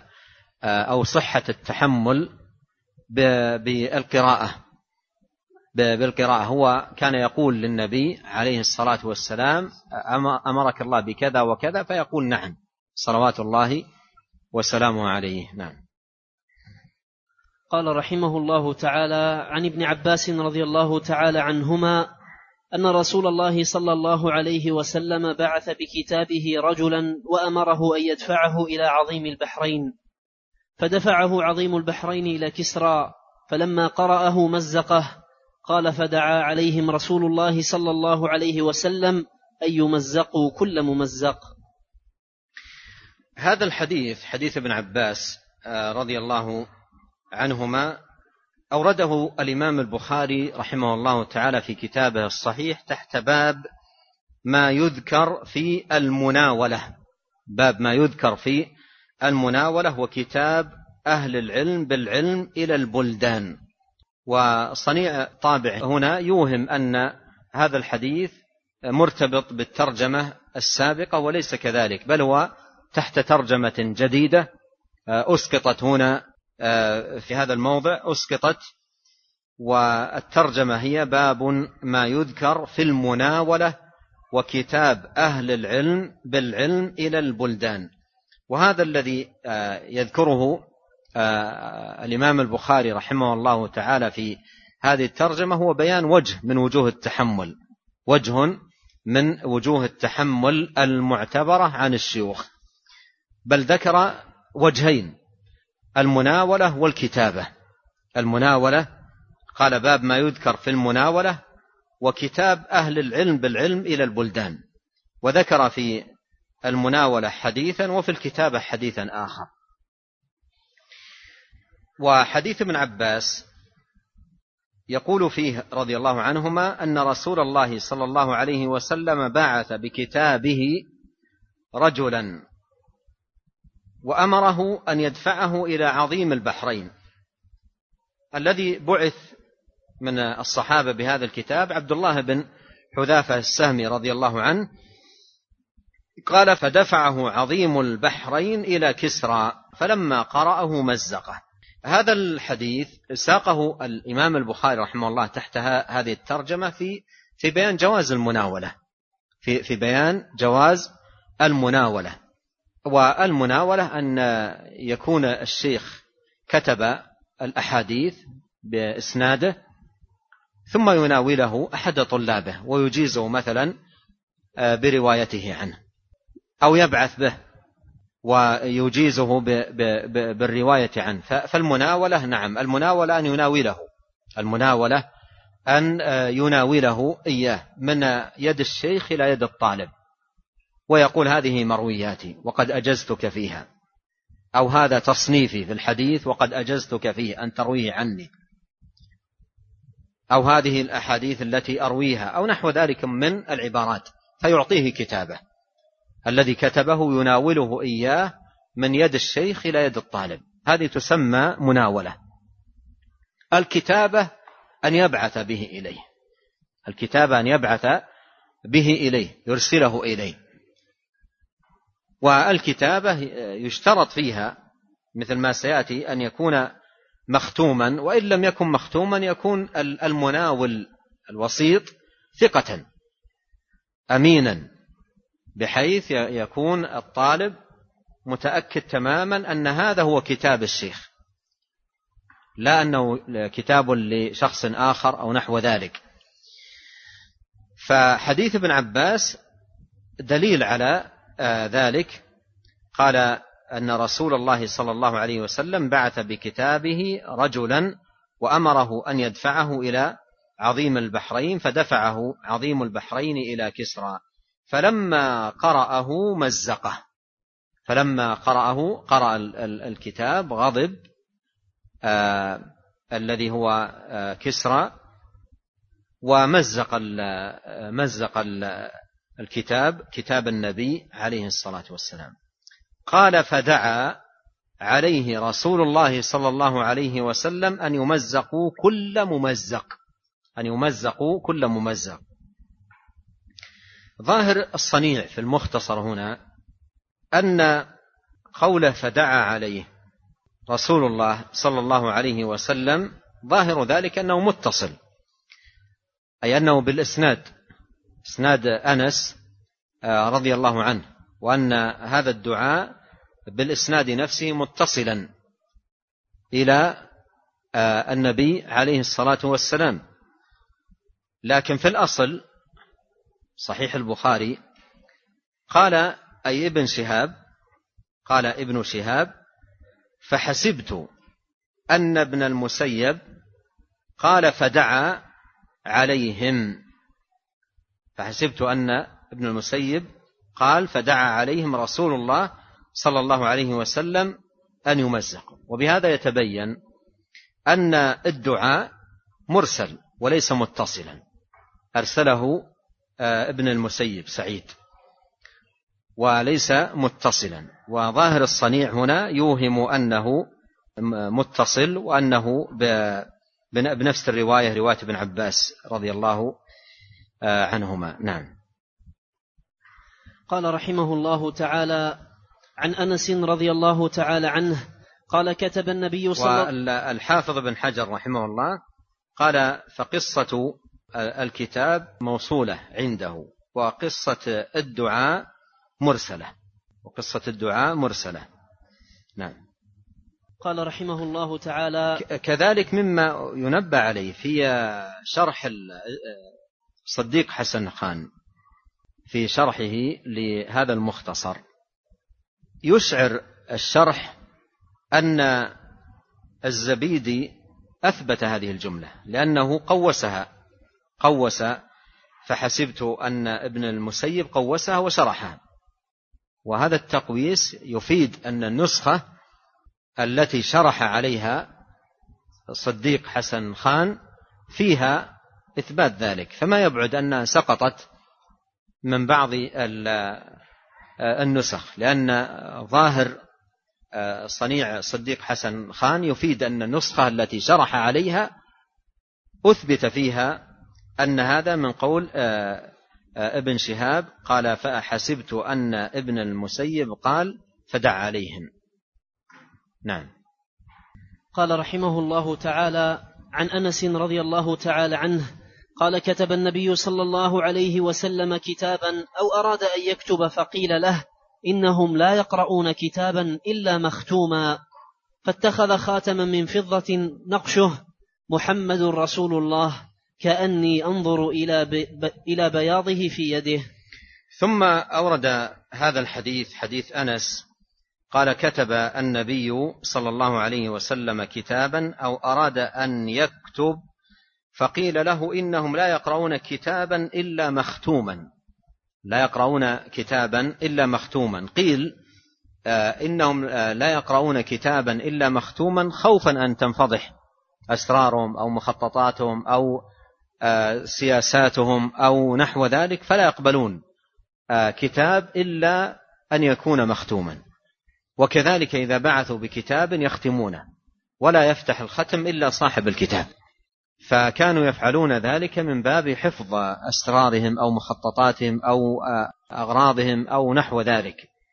أو صحة التحمل بالقراءة. هو كان يقول للنبي عليه الصلاة والسلام: أمرك الله بكذا وكذا، فيقول: نعم، صلوات الله وسلامه عليه. نعم. قال رحمه الله تعالى: عن ابن عباس رضي الله تعالى عنهما أن رسول الله صلى الله عليه وسلم بعث بكتابه رجلا وأمره أن يدفعه إلى عظيم البحرين، فدفعه عظيم البحرين إلى كسرى، فلما قرأه مزقه. قال: فدعا عليهم رسول الله صلى الله عليه وسلم أن يمزقوا كل ممزق. هذا الحديث، حديث ابن عباس رضي الله عنهما، أورده الإمام البخاري رحمه الله تعالى في كتابه الصحيح تحت باب ما يذكر في المناولة، باب ما يذكر في المناولة، وكتاب أهل العلم بالعلم إلى البلدان. وصنيع طابع هنا يوهم أن هذا الحديث مرتبط بالترجمة السابقة، وليس كذلك، بل هو تحت ترجمة جديدة أسقطت هنا في هذا الموضع، أسقطت، والترجمة هي باب ما يذكر في المناولة وكتاب أهل العلم بالعلم إلى البلدان. وهذا الذي يذكره الإمام البخاري رحمه الله تعالى في هذه الترجمة هو بيان وجه من وجوه التحمل، وجه من وجوه التحمل المعتبرة عن الشيوخ، بل ذكر وجهين: المناولة والكتابة. المناولة قال: باب ما يذكر في المناولة وكتاب أهل العلم بالعلم إلى البلدان، وذكر في المناولة حديثا وفي الكتابة حديثا آخر. وحديث ابن عباس يقول فيه رضي الله عنهما أن رسول الله صلى الله عليه وسلم بعث بكتابه رجلا وأمره أن يدفعه إلى عظيم البحرين. الذي بعث من الصحابة بهذا الكتاب عبد الله بن حذافة السهمي رضي الله عنه. قال: فدفعه عظيم البحرين إلى كسرى، فلما قرأه مزقه. هذا الحديث ساقه الإمام البخاري رحمه الله تحت هذه الترجمة في بيان جواز المناولة، في بيان جواز المناولة. والمناولة أن يكون الشيخ كتب الأحاديث بإسناده ثم يناوله أحد طلابه ويجيزه مثلا بروايته عنه، أو يبعث به ويجيزه بالرواية عنه. فالمناولة، نعم، المناولة أن يناوله، المناولة أن يناوله إياه من يد الشيخ إلى يد الطالب، ويقول: هذه مروياتي وقد أجزتك فيها، أو هذا تصنيفي في الحديث وقد أجزتك فيه أن ترويه عني، أو هذه الأحاديث التي أرويها، أو نحو ذلك من العبارات، فيعطيه كتابه. الذي كتبه يناوله إياه من يد الشيخ إلى يد الطالب، هذه تسمى مناولة. الكتابة أن يبعث به إليه، الكتابة أن يبعث به إليه، يرسله إليه. والكتابة يشترط فيها مثل ما سيأتي أن يكون مختوما، وإن لم يكن مختوما يكون المناول الوسيط ثقة أمينا، بحيث يكون الطالب متأكد تماما أن هذا هو كتاب الشيخ، لا أنه كتاب لشخص آخر أو نحو ذلك. فحديث ابن عباس دليل على ذلك. قال أن رسول الله صلى الله عليه وسلم بعث بكتابه رجلا وأمره أن يدفعه إلى عظيم البحرين، فدفعه عظيم البحرين إلى كسرى، فلما قرأه مزقه. فلما قرأ الكتاب غضب الذي هو كسرى، ومزق الكتاب، كتاب النبي عليه الصلاة والسلام. قال: فدعا عليه رسول الله صلى الله عليه وسلم أن يمزقوا كل ممزق، أن يمزقوا كل ممزق. ظاهر الصنيع في المختصر هنا أن قوله فدعا عليه رسول الله صلى الله عليه وسلم ظاهر ذلك أنه متصل، أي أنه بالإسناد، إسناد أنس رضي الله عنه، وأن هذا الدعاء بالإسناد نفسه متصلا إلى النبي عليه الصلاة والسلام. لكن في الأصل صحيح البخاري قال أي ابن شهاب، قال ابن شهاب: فحسبت أن ابن المسيب قال فدعا عليهم. فحسبت أن ابن المسيب قال فدعا عليهم رسول الله صلى الله عليه وسلم أن يمزقوا. وبهذا يتبين أن الدعاء مرسل وليس متصلا، أرسله ابن المسيب سعيد وليس متصلا. وظاهر الصنيع هنا يوهم أنه متصل، وأنه بنفس الرواية، رواية ابن عباس رضي الله عنهما. نعم. قال رحمه الله تعالى عن أنس رضي الله تعالى عنه قال كتب النبي صلى الله عليه وسلم. الحافظ بن حجر رحمه الله قال: فقصة الكتاب موصولة عنده، وقصة الدعاء مرسلة، وقصة الدعاء مرسلة. نعم. قال رحمه الله تعالى: كذلك مما ينبه عليه في شرح صديق حسن خان في شرحه لهذا المختصر، يشعر الشرح أن الزبيدي أثبت هذه الجملة، لأنه قوس فحسبت أن ابن المسيب قوسها وشرحها. وهذا التقويس يفيد أن النسخة التي شرح عليها صديق حسن خان فيها إثبات ذلك، فما يبعد أنها سقطت من بعض النسخ، لأن ظاهر صنيع صديق حسن خان يفيد أن النسخة التي شرح عليها أثبت فيها أن هذا من قول ابن شهاب قال: فأحسبت أن ابن المسيب قال فدع عليهم. نعم. قال رحمه الله تعالى عن أنس رضي الله تعالى عنه قال: كتب النبي صلى الله عليه وسلم كتابا أو أراد أن يكتب فقيل له: إنهم لا يقرؤون كتابا إلا مختوما، فاتخذ خاتما من فضة نقشه محمد رسول الله كأني أنظر إلى بياضه في يده. ثم أورد هذا الحديث، حديث أنس، قال: كتب النبي صلى الله عليه وسلم كتابا أو أراد أن يكتب فقيل له: إنهم لا يقرؤون كتابا إلا مختوما. لا يقرؤون كتابا إلا مختوما. قيل إنهم لا يقرؤون كتابا إلا مختوما خوفا أن تنفضح أسرارهم أو مخططاتهم أو سياساتهم أو نحو ذلك، فلا يقبلون كتاب إلا أن يكون مختوما. وكذلك إذا بعثوا بكتاب يختمونه، ولا يفتح الختم إلا صاحب الكتاب. فكانوا يفعلون ذلك من باب حفظ أسرارهم أو مخططاتهم أو أغراضهم أو نحو ذلك.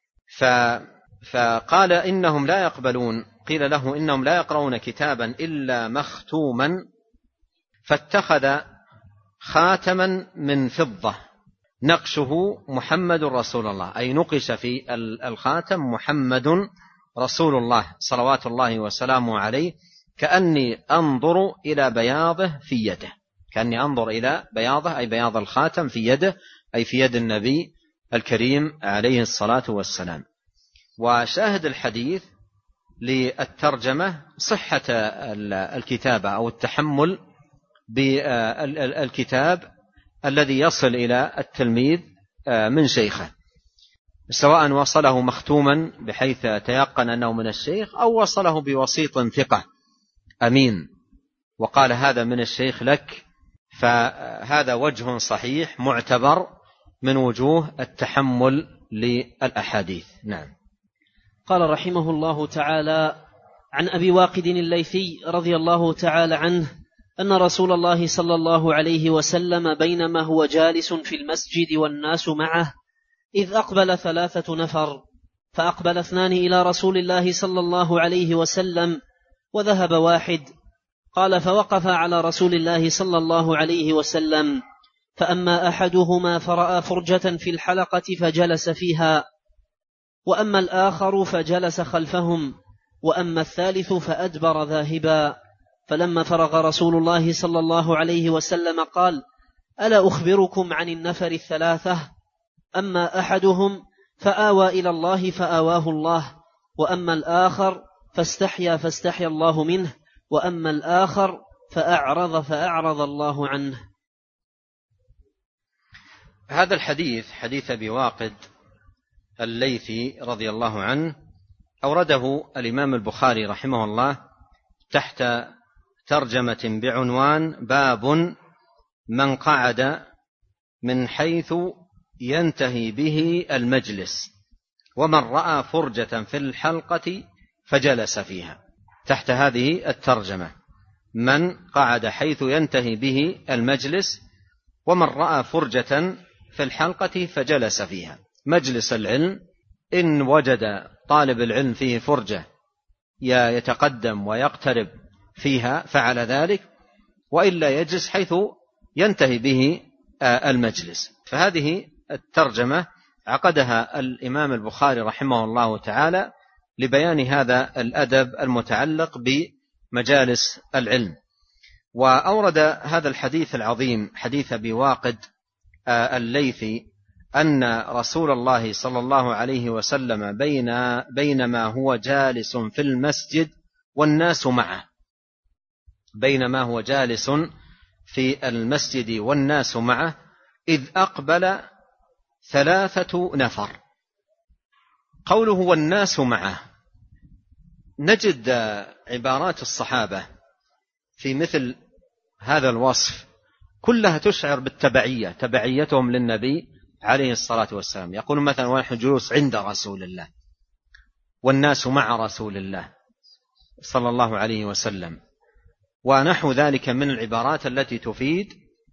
فقال: إنهم لا يقبلون. قيل له: إنهم لا يقرؤون كتابا إلا مختوما، فاتخذ خاتما من فضة نقشه محمد رسول الله، أي نقش في الخاتم محمد رسول الله صلوات الله وسلامه عليه، كأني أنظر إلى بياضه في يده. كأني أنظر إلى بياضه أي بياض الخاتم في يده، أي في يد النبي الكريم عليه الصلاة والسلام. وشاهد الحديث للترجمة صحة الكتابة أو التحمل بالكتاب الذي يصل إلى التلميذ من شيخه، سواء وصله مختوما بحيث تيقن أنه من الشيخ، أو وصله بوسيط ثقة أمين وقال هذا من الشيخ لك، فهذا وجه صحيح معتبر من وجوه التحمل للأحاديث. نعم. قال رحمه الله تعالى عن أبي واقد الليثي رضي الله تعالى عنه أن رسول الله صلى الله عليه وسلم بينما هو جالس في المسجد والناس معه إذ أقبل 3 نفر، فأقبل 2 إلى رسول الله صلى الله عليه وسلم وذهب 1، قال: فوقف على رسول الله صلى الله عليه وسلم، فأما أحدهما فرأى فرجة في الحلقة فجلس فيها، وأما الآخر فجلس خلفهم، وأما الثالث فأدبر ذاهبا. فلما فرغ رسول الله صلى الله عليه وسلم قال: ألا أخبركم عن النفر الثلاثة؟ أما أحدهم فآوى إلى الله فآواه الله، وأما الآخر فاستحيا فاستحيا الله منه، وأما الآخر فأعرض الله عنه. هذا الحديث حديث أبي واقد الليثي رضي الله عنه أورده الإمام البخاري رحمه الله تحت ترجمة بعنوان: باب من قعد من حيث ينتهي به المجلس ومن رأى فرجة في الحلقة فجلس فيها. تحت هذه الترجمة: من قعد حيث ينتهي به المجلس ومن رأى فرجة في الحلقة فجلس فيها. مجلس العلم إن وجد طالب العلم فيه فرجة يتقدم ويقترب فيها فعل ذلك، وإلا يجلس حيث ينتهي به المجلس. فهذه الترجمة عقدها الإمام البخاري رحمه الله تعالى لبيان هذا الأدب المتعلق بمجالس العلم. وأورد هذا الحديث العظيم حديث أبي واقد الليثي أن رسول الله صلى الله عليه وسلم بينما هو جالس في المسجد والناس معه، بينما هو جالس في المسجد والناس معه إذ أقبل 3 نفر. قوله والناس معه، نجد عبارات الصحابة في مثل هذا الوصف كلها تشعر بالتبعية، تبعيتهم للنبي عليه الصلاة والسلام. يقول مثلا: ونحن جلوس عند رسول الله، والناس مع رسول الله صلى الله عليه وسلم، ونحو ذلك من العبارات التي تفيد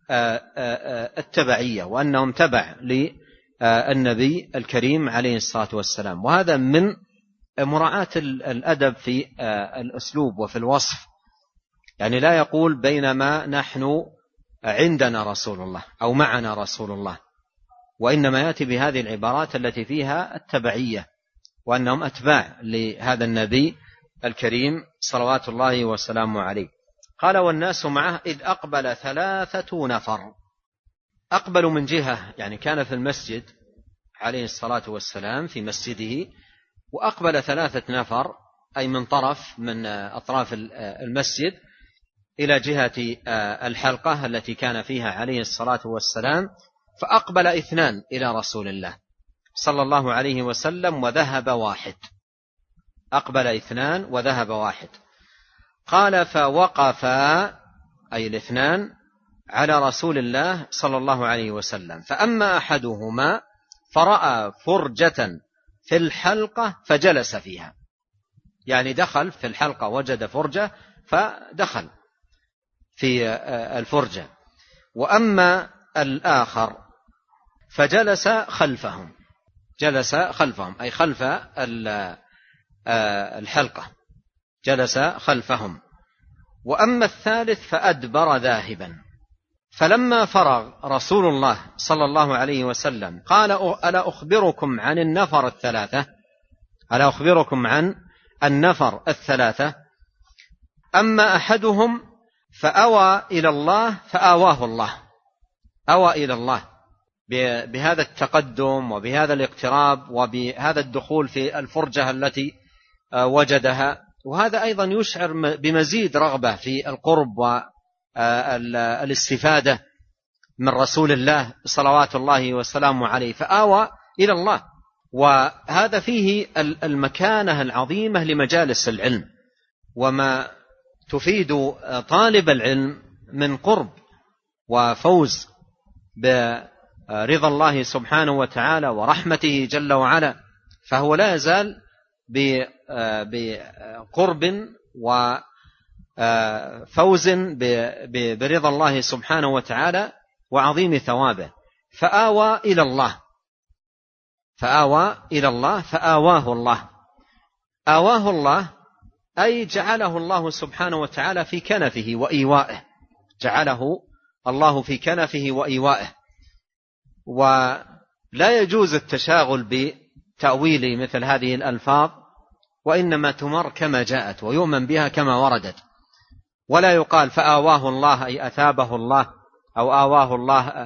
التبعية وأنهم تبع للنبي الكريم عليه الصلاة والسلام. وهذا من مراعاة الأدب في الأسلوب وفي الوصف، يعني لا يقول بينما نحن عندنا رسول الله أو معنا رسول الله، وإنما يأتي بهذه العبارات التي فيها التبعية وأنهم أتباع لهذا النبي الكريم صلوات الله وسلامه عليه. قال: والناس معه إذ أقبل 3 نفر. أقبلوا من جهة، يعني كان في المسجد عليه الصلاة والسلام في مسجده، وأقبل 3 نفر أي من طرف من أطراف المسجد إلى جهة الحلقة التي كان فيها عليه الصلاة والسلام، فأقبل 2 إلى رسول الله صلى الله عليه وسلم وذهب 1. أقبل 2 وذهب 1. قال: فوقف أي 2 على رسول الله صلى الله عليه وسلم، فأما أحدهما فرأى فرجة في الحلقة فجلس فيها، يعني دخل في الحلقة وجد فرجة فدخل في الفرجة. وأما الآخر فجلس خلفهم، جلس خلفهم أي خلف الحلقة، جلس خلفهم. وأما الثالث فأدبر ذاهبا. فلما فرغ رسول الله صلى الله عليه وسلم قال: ألا أخبركم عن النفر الثلاثة؟ ألا أخبركم عن النفر الثلاثة؟ أما أحدهم فأوى إلى الله فآواه الله. أوى إلى الله بهذا التقدم وبهذا الاقتراب وبهذا الدخول في الفرجة التي وجدها، وهذا أيضا يشعر بمزيد رغبة في القرب والاستفادة من رسول الله صلوات الله وسلامه عليه، فآوى إلى الله. وهذا فيه المكانة العظيمة لمجالس العلم وما تفيد طالب العلم من قرب وفوز برضا الله سبحانه وتعالى ورحمته جل وعلا، فهو لا يزال بقرب وفوز برضا الله سبحانه وتعالى وعظيم ثوابه. فآوى إلى الله، فآوى إلى الله فآواه الله. آواه الله أي جعله الله سبحانه وتعالى في كنفه وإيوائه، جعله الله في كنفه وإيوائه. ولا يجوز التشاغل بتأويل مثل هذه الألفاظ، وإنما تمر كما جاءت ويؤمن بها كما وردت، ولا يقال فآواه الله أي أثابه الله، أو آواه الله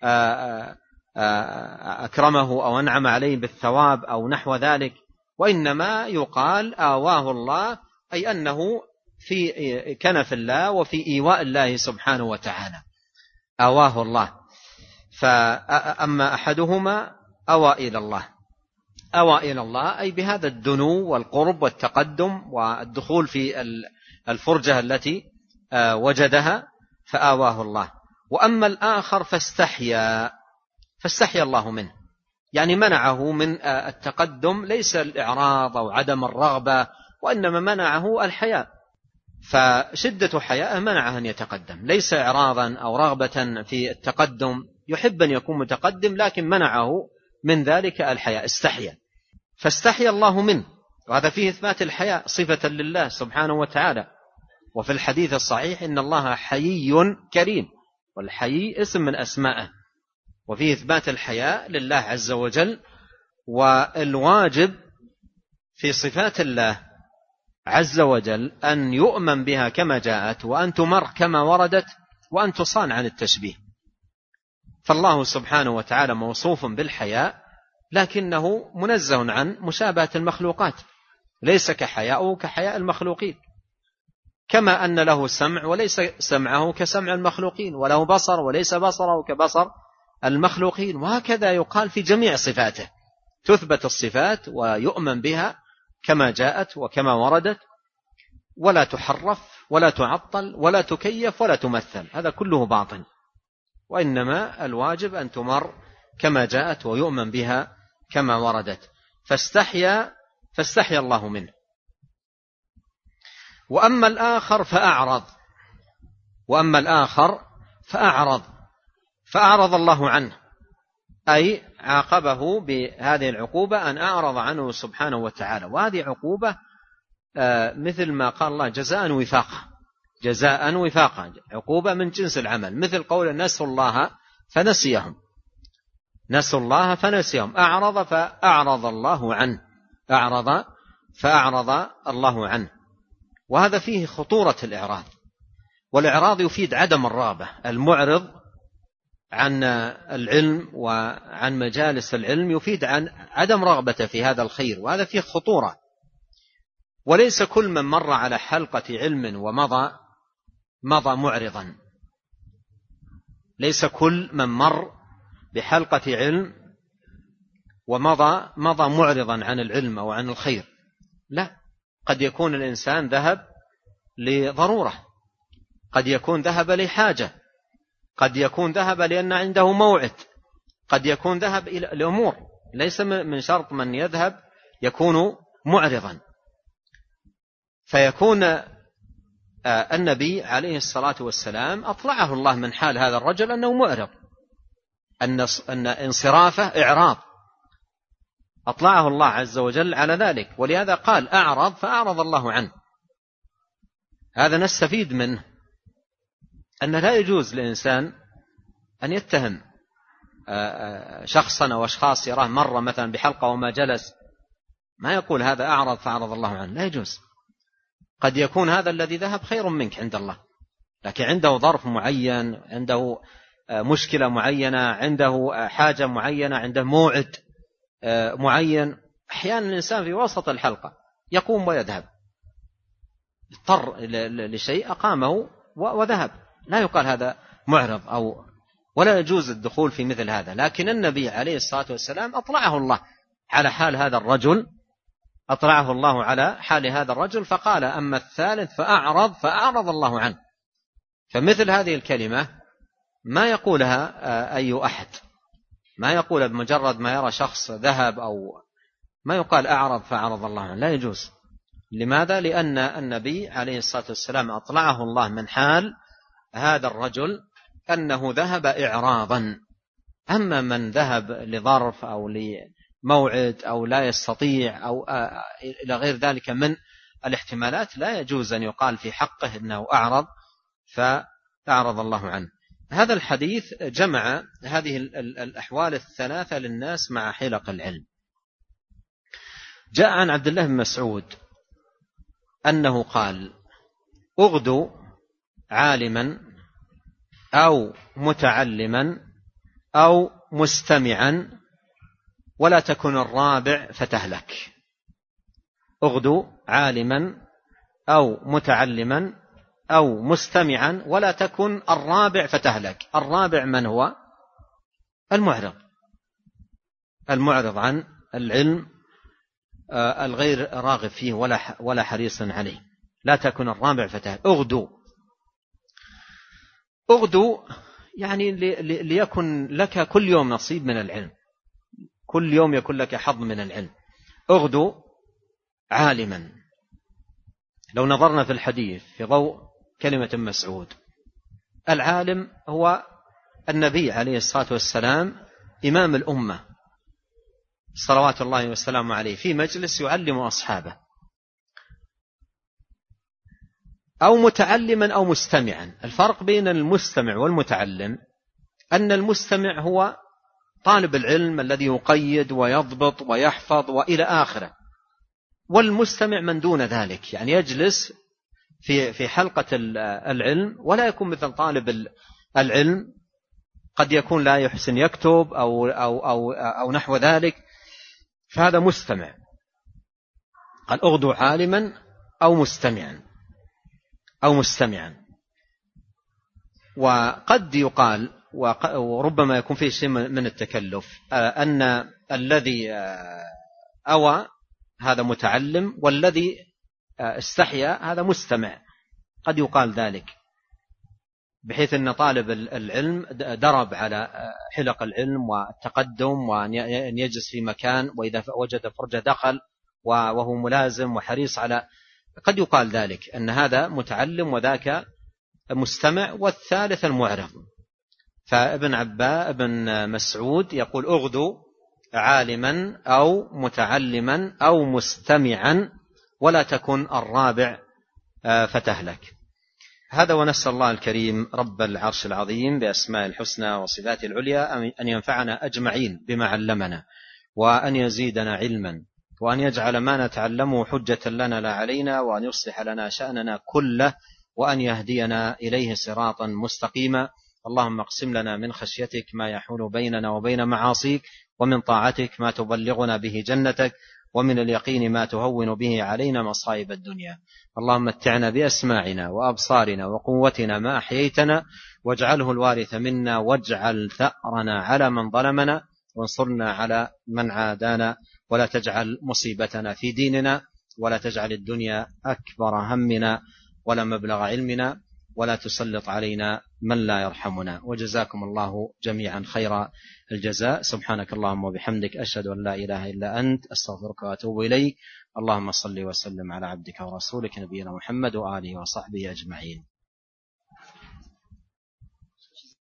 أكرمه أو أنعم عليه بالثواب أو نحو ذلك، وإنما يقال آواه الله أي أنه في كنف الله وفي إيواء الله سبحانه وتعالى، آواه الله. فأما أحدهما أوى إلى الله، أوى إلى الله أي بهذا الدنو والقرب والتقدم والدخول في الفرجة التي وجدها، فآواه الله. وأما الآخر فاستحيا الله منه، يعني منعه من التقدم، ليس الإعراض أو عدم الرغبة، وإنما منعه الحياء، فشدة حياءه منعه أن يتقدم، ليس إعراضا أو رغبة في التقدم، يحب أن يكون متقدم لكن منعه من ذلك الحياء، استحيا، فاستحيا الله منه. وهذا فيه إثبات الحياء صفة لله سبحانه وتعالى. وفي الحديث الصحيح إن الله حيي كريم، والحيي اسم من أسمائه، وفيه إثبات الحياء لله عز وجل. والواجب في صفات الله عز وجل أن يؤمن بها كما جاءت، وأن تمر كما وردت، وأن تصان عن التشبيه. فالله سبحانه وتعالى موصوف بالحياء، لكنه منزه عن مشابهة المخلوقات، ليس كحياء المخلوقين، كما أن له سمع وليس سمعه كسمع المخلوقين، وله بصر وليس بصره كبصر المخلوقين. وهكذا يقال في جميع صفاته، تثبت الصفات ويؤمن بها كما جاءت وكما وردت، ولا تحرف ولا تعطل ولا تكيف ولا تمثل، هذا كله باطل، وإنما الواجب أن تمر كما جاءت ويؤمن بها كما وردت. فاستحيا الله منه. وأما الآخر فأعرض الله عنه، أي عاقبه بهذه العقوبة أن أعرض عنه سبحانه وتعالى. وهذه عقوبة مثل ما قال الله جزاء وفاقا، عقوبة من جنس العمل، مثل قول نسوا الله فنسيهم، أعرض فأعرض الله عنه. وهذا فيه خطورة الإعراض، والإعراض يفيد عدم الرغبة. المعرض عن العلم وعن مجالس العلم يفيد عن عدم رغبة في هذا الخير، وهذا فيه خطورة. وليس كل من مر على حلقة علم ومضى معرضا، ليس كل من مر بحلقة علم ومضى معرضا عن العلم أو عن الخير، لا، قد يكون الإنسان ذهب لضرورة، قد يكون ذهب لحاجة، قد يكون ذهب لأن عنده موعد، قد يكون ذهب إلى الأمور، ليس من شرط من يذهب يكون معرضا. فيكون النبي عليه الصلاة والسلام أطلعه الله من حال هذا الرجل أنه معرض، أن انصرافه إعراض، أطلعه الله عز وجل على ذلك، ولهذا قال أعرض فأعرض الله عنه. هذا نستفيد منه أن لا يجوز لإنسان أن يتهم شخصا أو أشخاص يراه مرة مثلا بحلقة وما جلس، ما يقول هذا أعرض فأعرض الله عنه، لا يجوز. قد يكون هذا الذي ذهب خير منك عند الله، لكن عنده ظرف معين، عنده مشكلة معينة، عنده حاجة معينة، عنده موعد معين. أحيانا الإنسان في وسط الحلقة يقوم ويذهب، اضطر لشيء أقامه وذهب، لا يقال هذا معرض ولا يجوز الدخول في مثل هذا. لكن النبي عليه الصلاة والسلام أطلعه الله على حال هذا الرجل، فقال أما الثالث فأعرض الله عنه. فمثل هذه الكلمة ما يقولها أي أحد، ما يقول بمجرد ما يرى شخص ذهب، أو ما يقال أعرض فأعرض الله عنه، لا يجوز. لماذا؟ لأن النبي عليه الصلاة والسلام أطلعه الله من حال هذا الرجل أنه ذهب إعراضا. أما من ذهب لظرف أو لموعد أو لا يستطيع أو إلى غير ذلك من الاحتمالات لا يجوز أن يقال في حقه إنه أعرض فأعرض الله عنه. هذا الحديث جمع هذه الأحوال الثلاثة للناس مع حلق العلم. جاء عن عبد الله بن مسعود أنه قال: أغدو عالما أو متعلما أو مستمعا ولا تكن الرابع فتهلك. أغدو عالما أو متعلما أو مستمعا ولا تكن الرابع فتهلك. الرابع من هو؟ المعرض عن العلم، الغير راغب فيه ولا حريص عليه. لا تكن الرابع فتهلك. أغدو يعني ليكن لك كل يوم نصيب من العلم، كل يوم يكون لك حظ من العلم. أغدو عالما. لو نظرنا في الحديث في ضوء كلمة مسعود، العالم هو النبي عليه الصلاة والسلام إمام الأمة صلوات الله والسلام عليه، في مجلس يعلم أصحابه. أو متعلما أو مستمعا. الفرق بين المستمع والمتعلم أن المستمع هو طالب العلم الذي يقيد ويضبط ويحفظ وإلى آخره، والمستمع من دون ذلك، يعني يجلس في حلقة العلم ولا يكون مثل طالب العلم، قد يكون لا يحسن يكتب أو نحو ذلك، فهذا مستمع. قال: أغدو عالما أو مستمعا. وقد يقال وربما يكون فيه شيء من التكلف أن الذي أوى هذا متعلم والذي استحيا هذا مستمع، قد يقال ذلك، بحيث أن طالب العلم درب على حلق العلم والتقدم وأن يجلس في مكان، وإذا وجد فرجة دخل وهو ملازم وحريص على، قد يقال ذلك أن هذا متعلم وذاك مستمع، والثالث المعرض. فابن مسعود يقول: أغدو عالما أو متعلما أو مستمعا ولا تكن الرابع فتهلك. هذا، ونسأل الله الكريم رب العرش العظيم بأسماء الحسنى وصفاته العليا أن ينفعنا أجمعين بما علمنا، وأن يزيدنا علما، وأن يجعل ما نتعلمه حجة لنا لا علينا، وأن يصلح لنا شأننا كله، وأن يهدينا إليه صراطا مستقيما. اللهم اقسم لنا من خشيتك ما يحول بيننا وبين معاصيك، ومن طاعتك ما تبلغنا به جنتك، ومن اليقين ما تهون به علينا مصائب الدنيا. اللهم متعنا بأسماعنا وأبصارنا وقوتنا ما أحييتنا، واجعله الوارث منا، واجعل ثأرنا على من ظلمنا، وانصرنا على من عادانا، ولا تجعل مصيبتنا في ديننا، ولا تجعل الدنيا أكبر همنا ولا مبلغ علمنا، ولا تسلط علينا من لا يرحمنا. وجزاكم الله جميعا خير الجزاء. سبحانك اللهم وبحمدك، أشهد أن لا إله إلا أنت، أستغفرك وأتوب إليك. اللهم صل وسلم على عبدك ورسولك نبينا محمد وآله وصحبه أجمعين.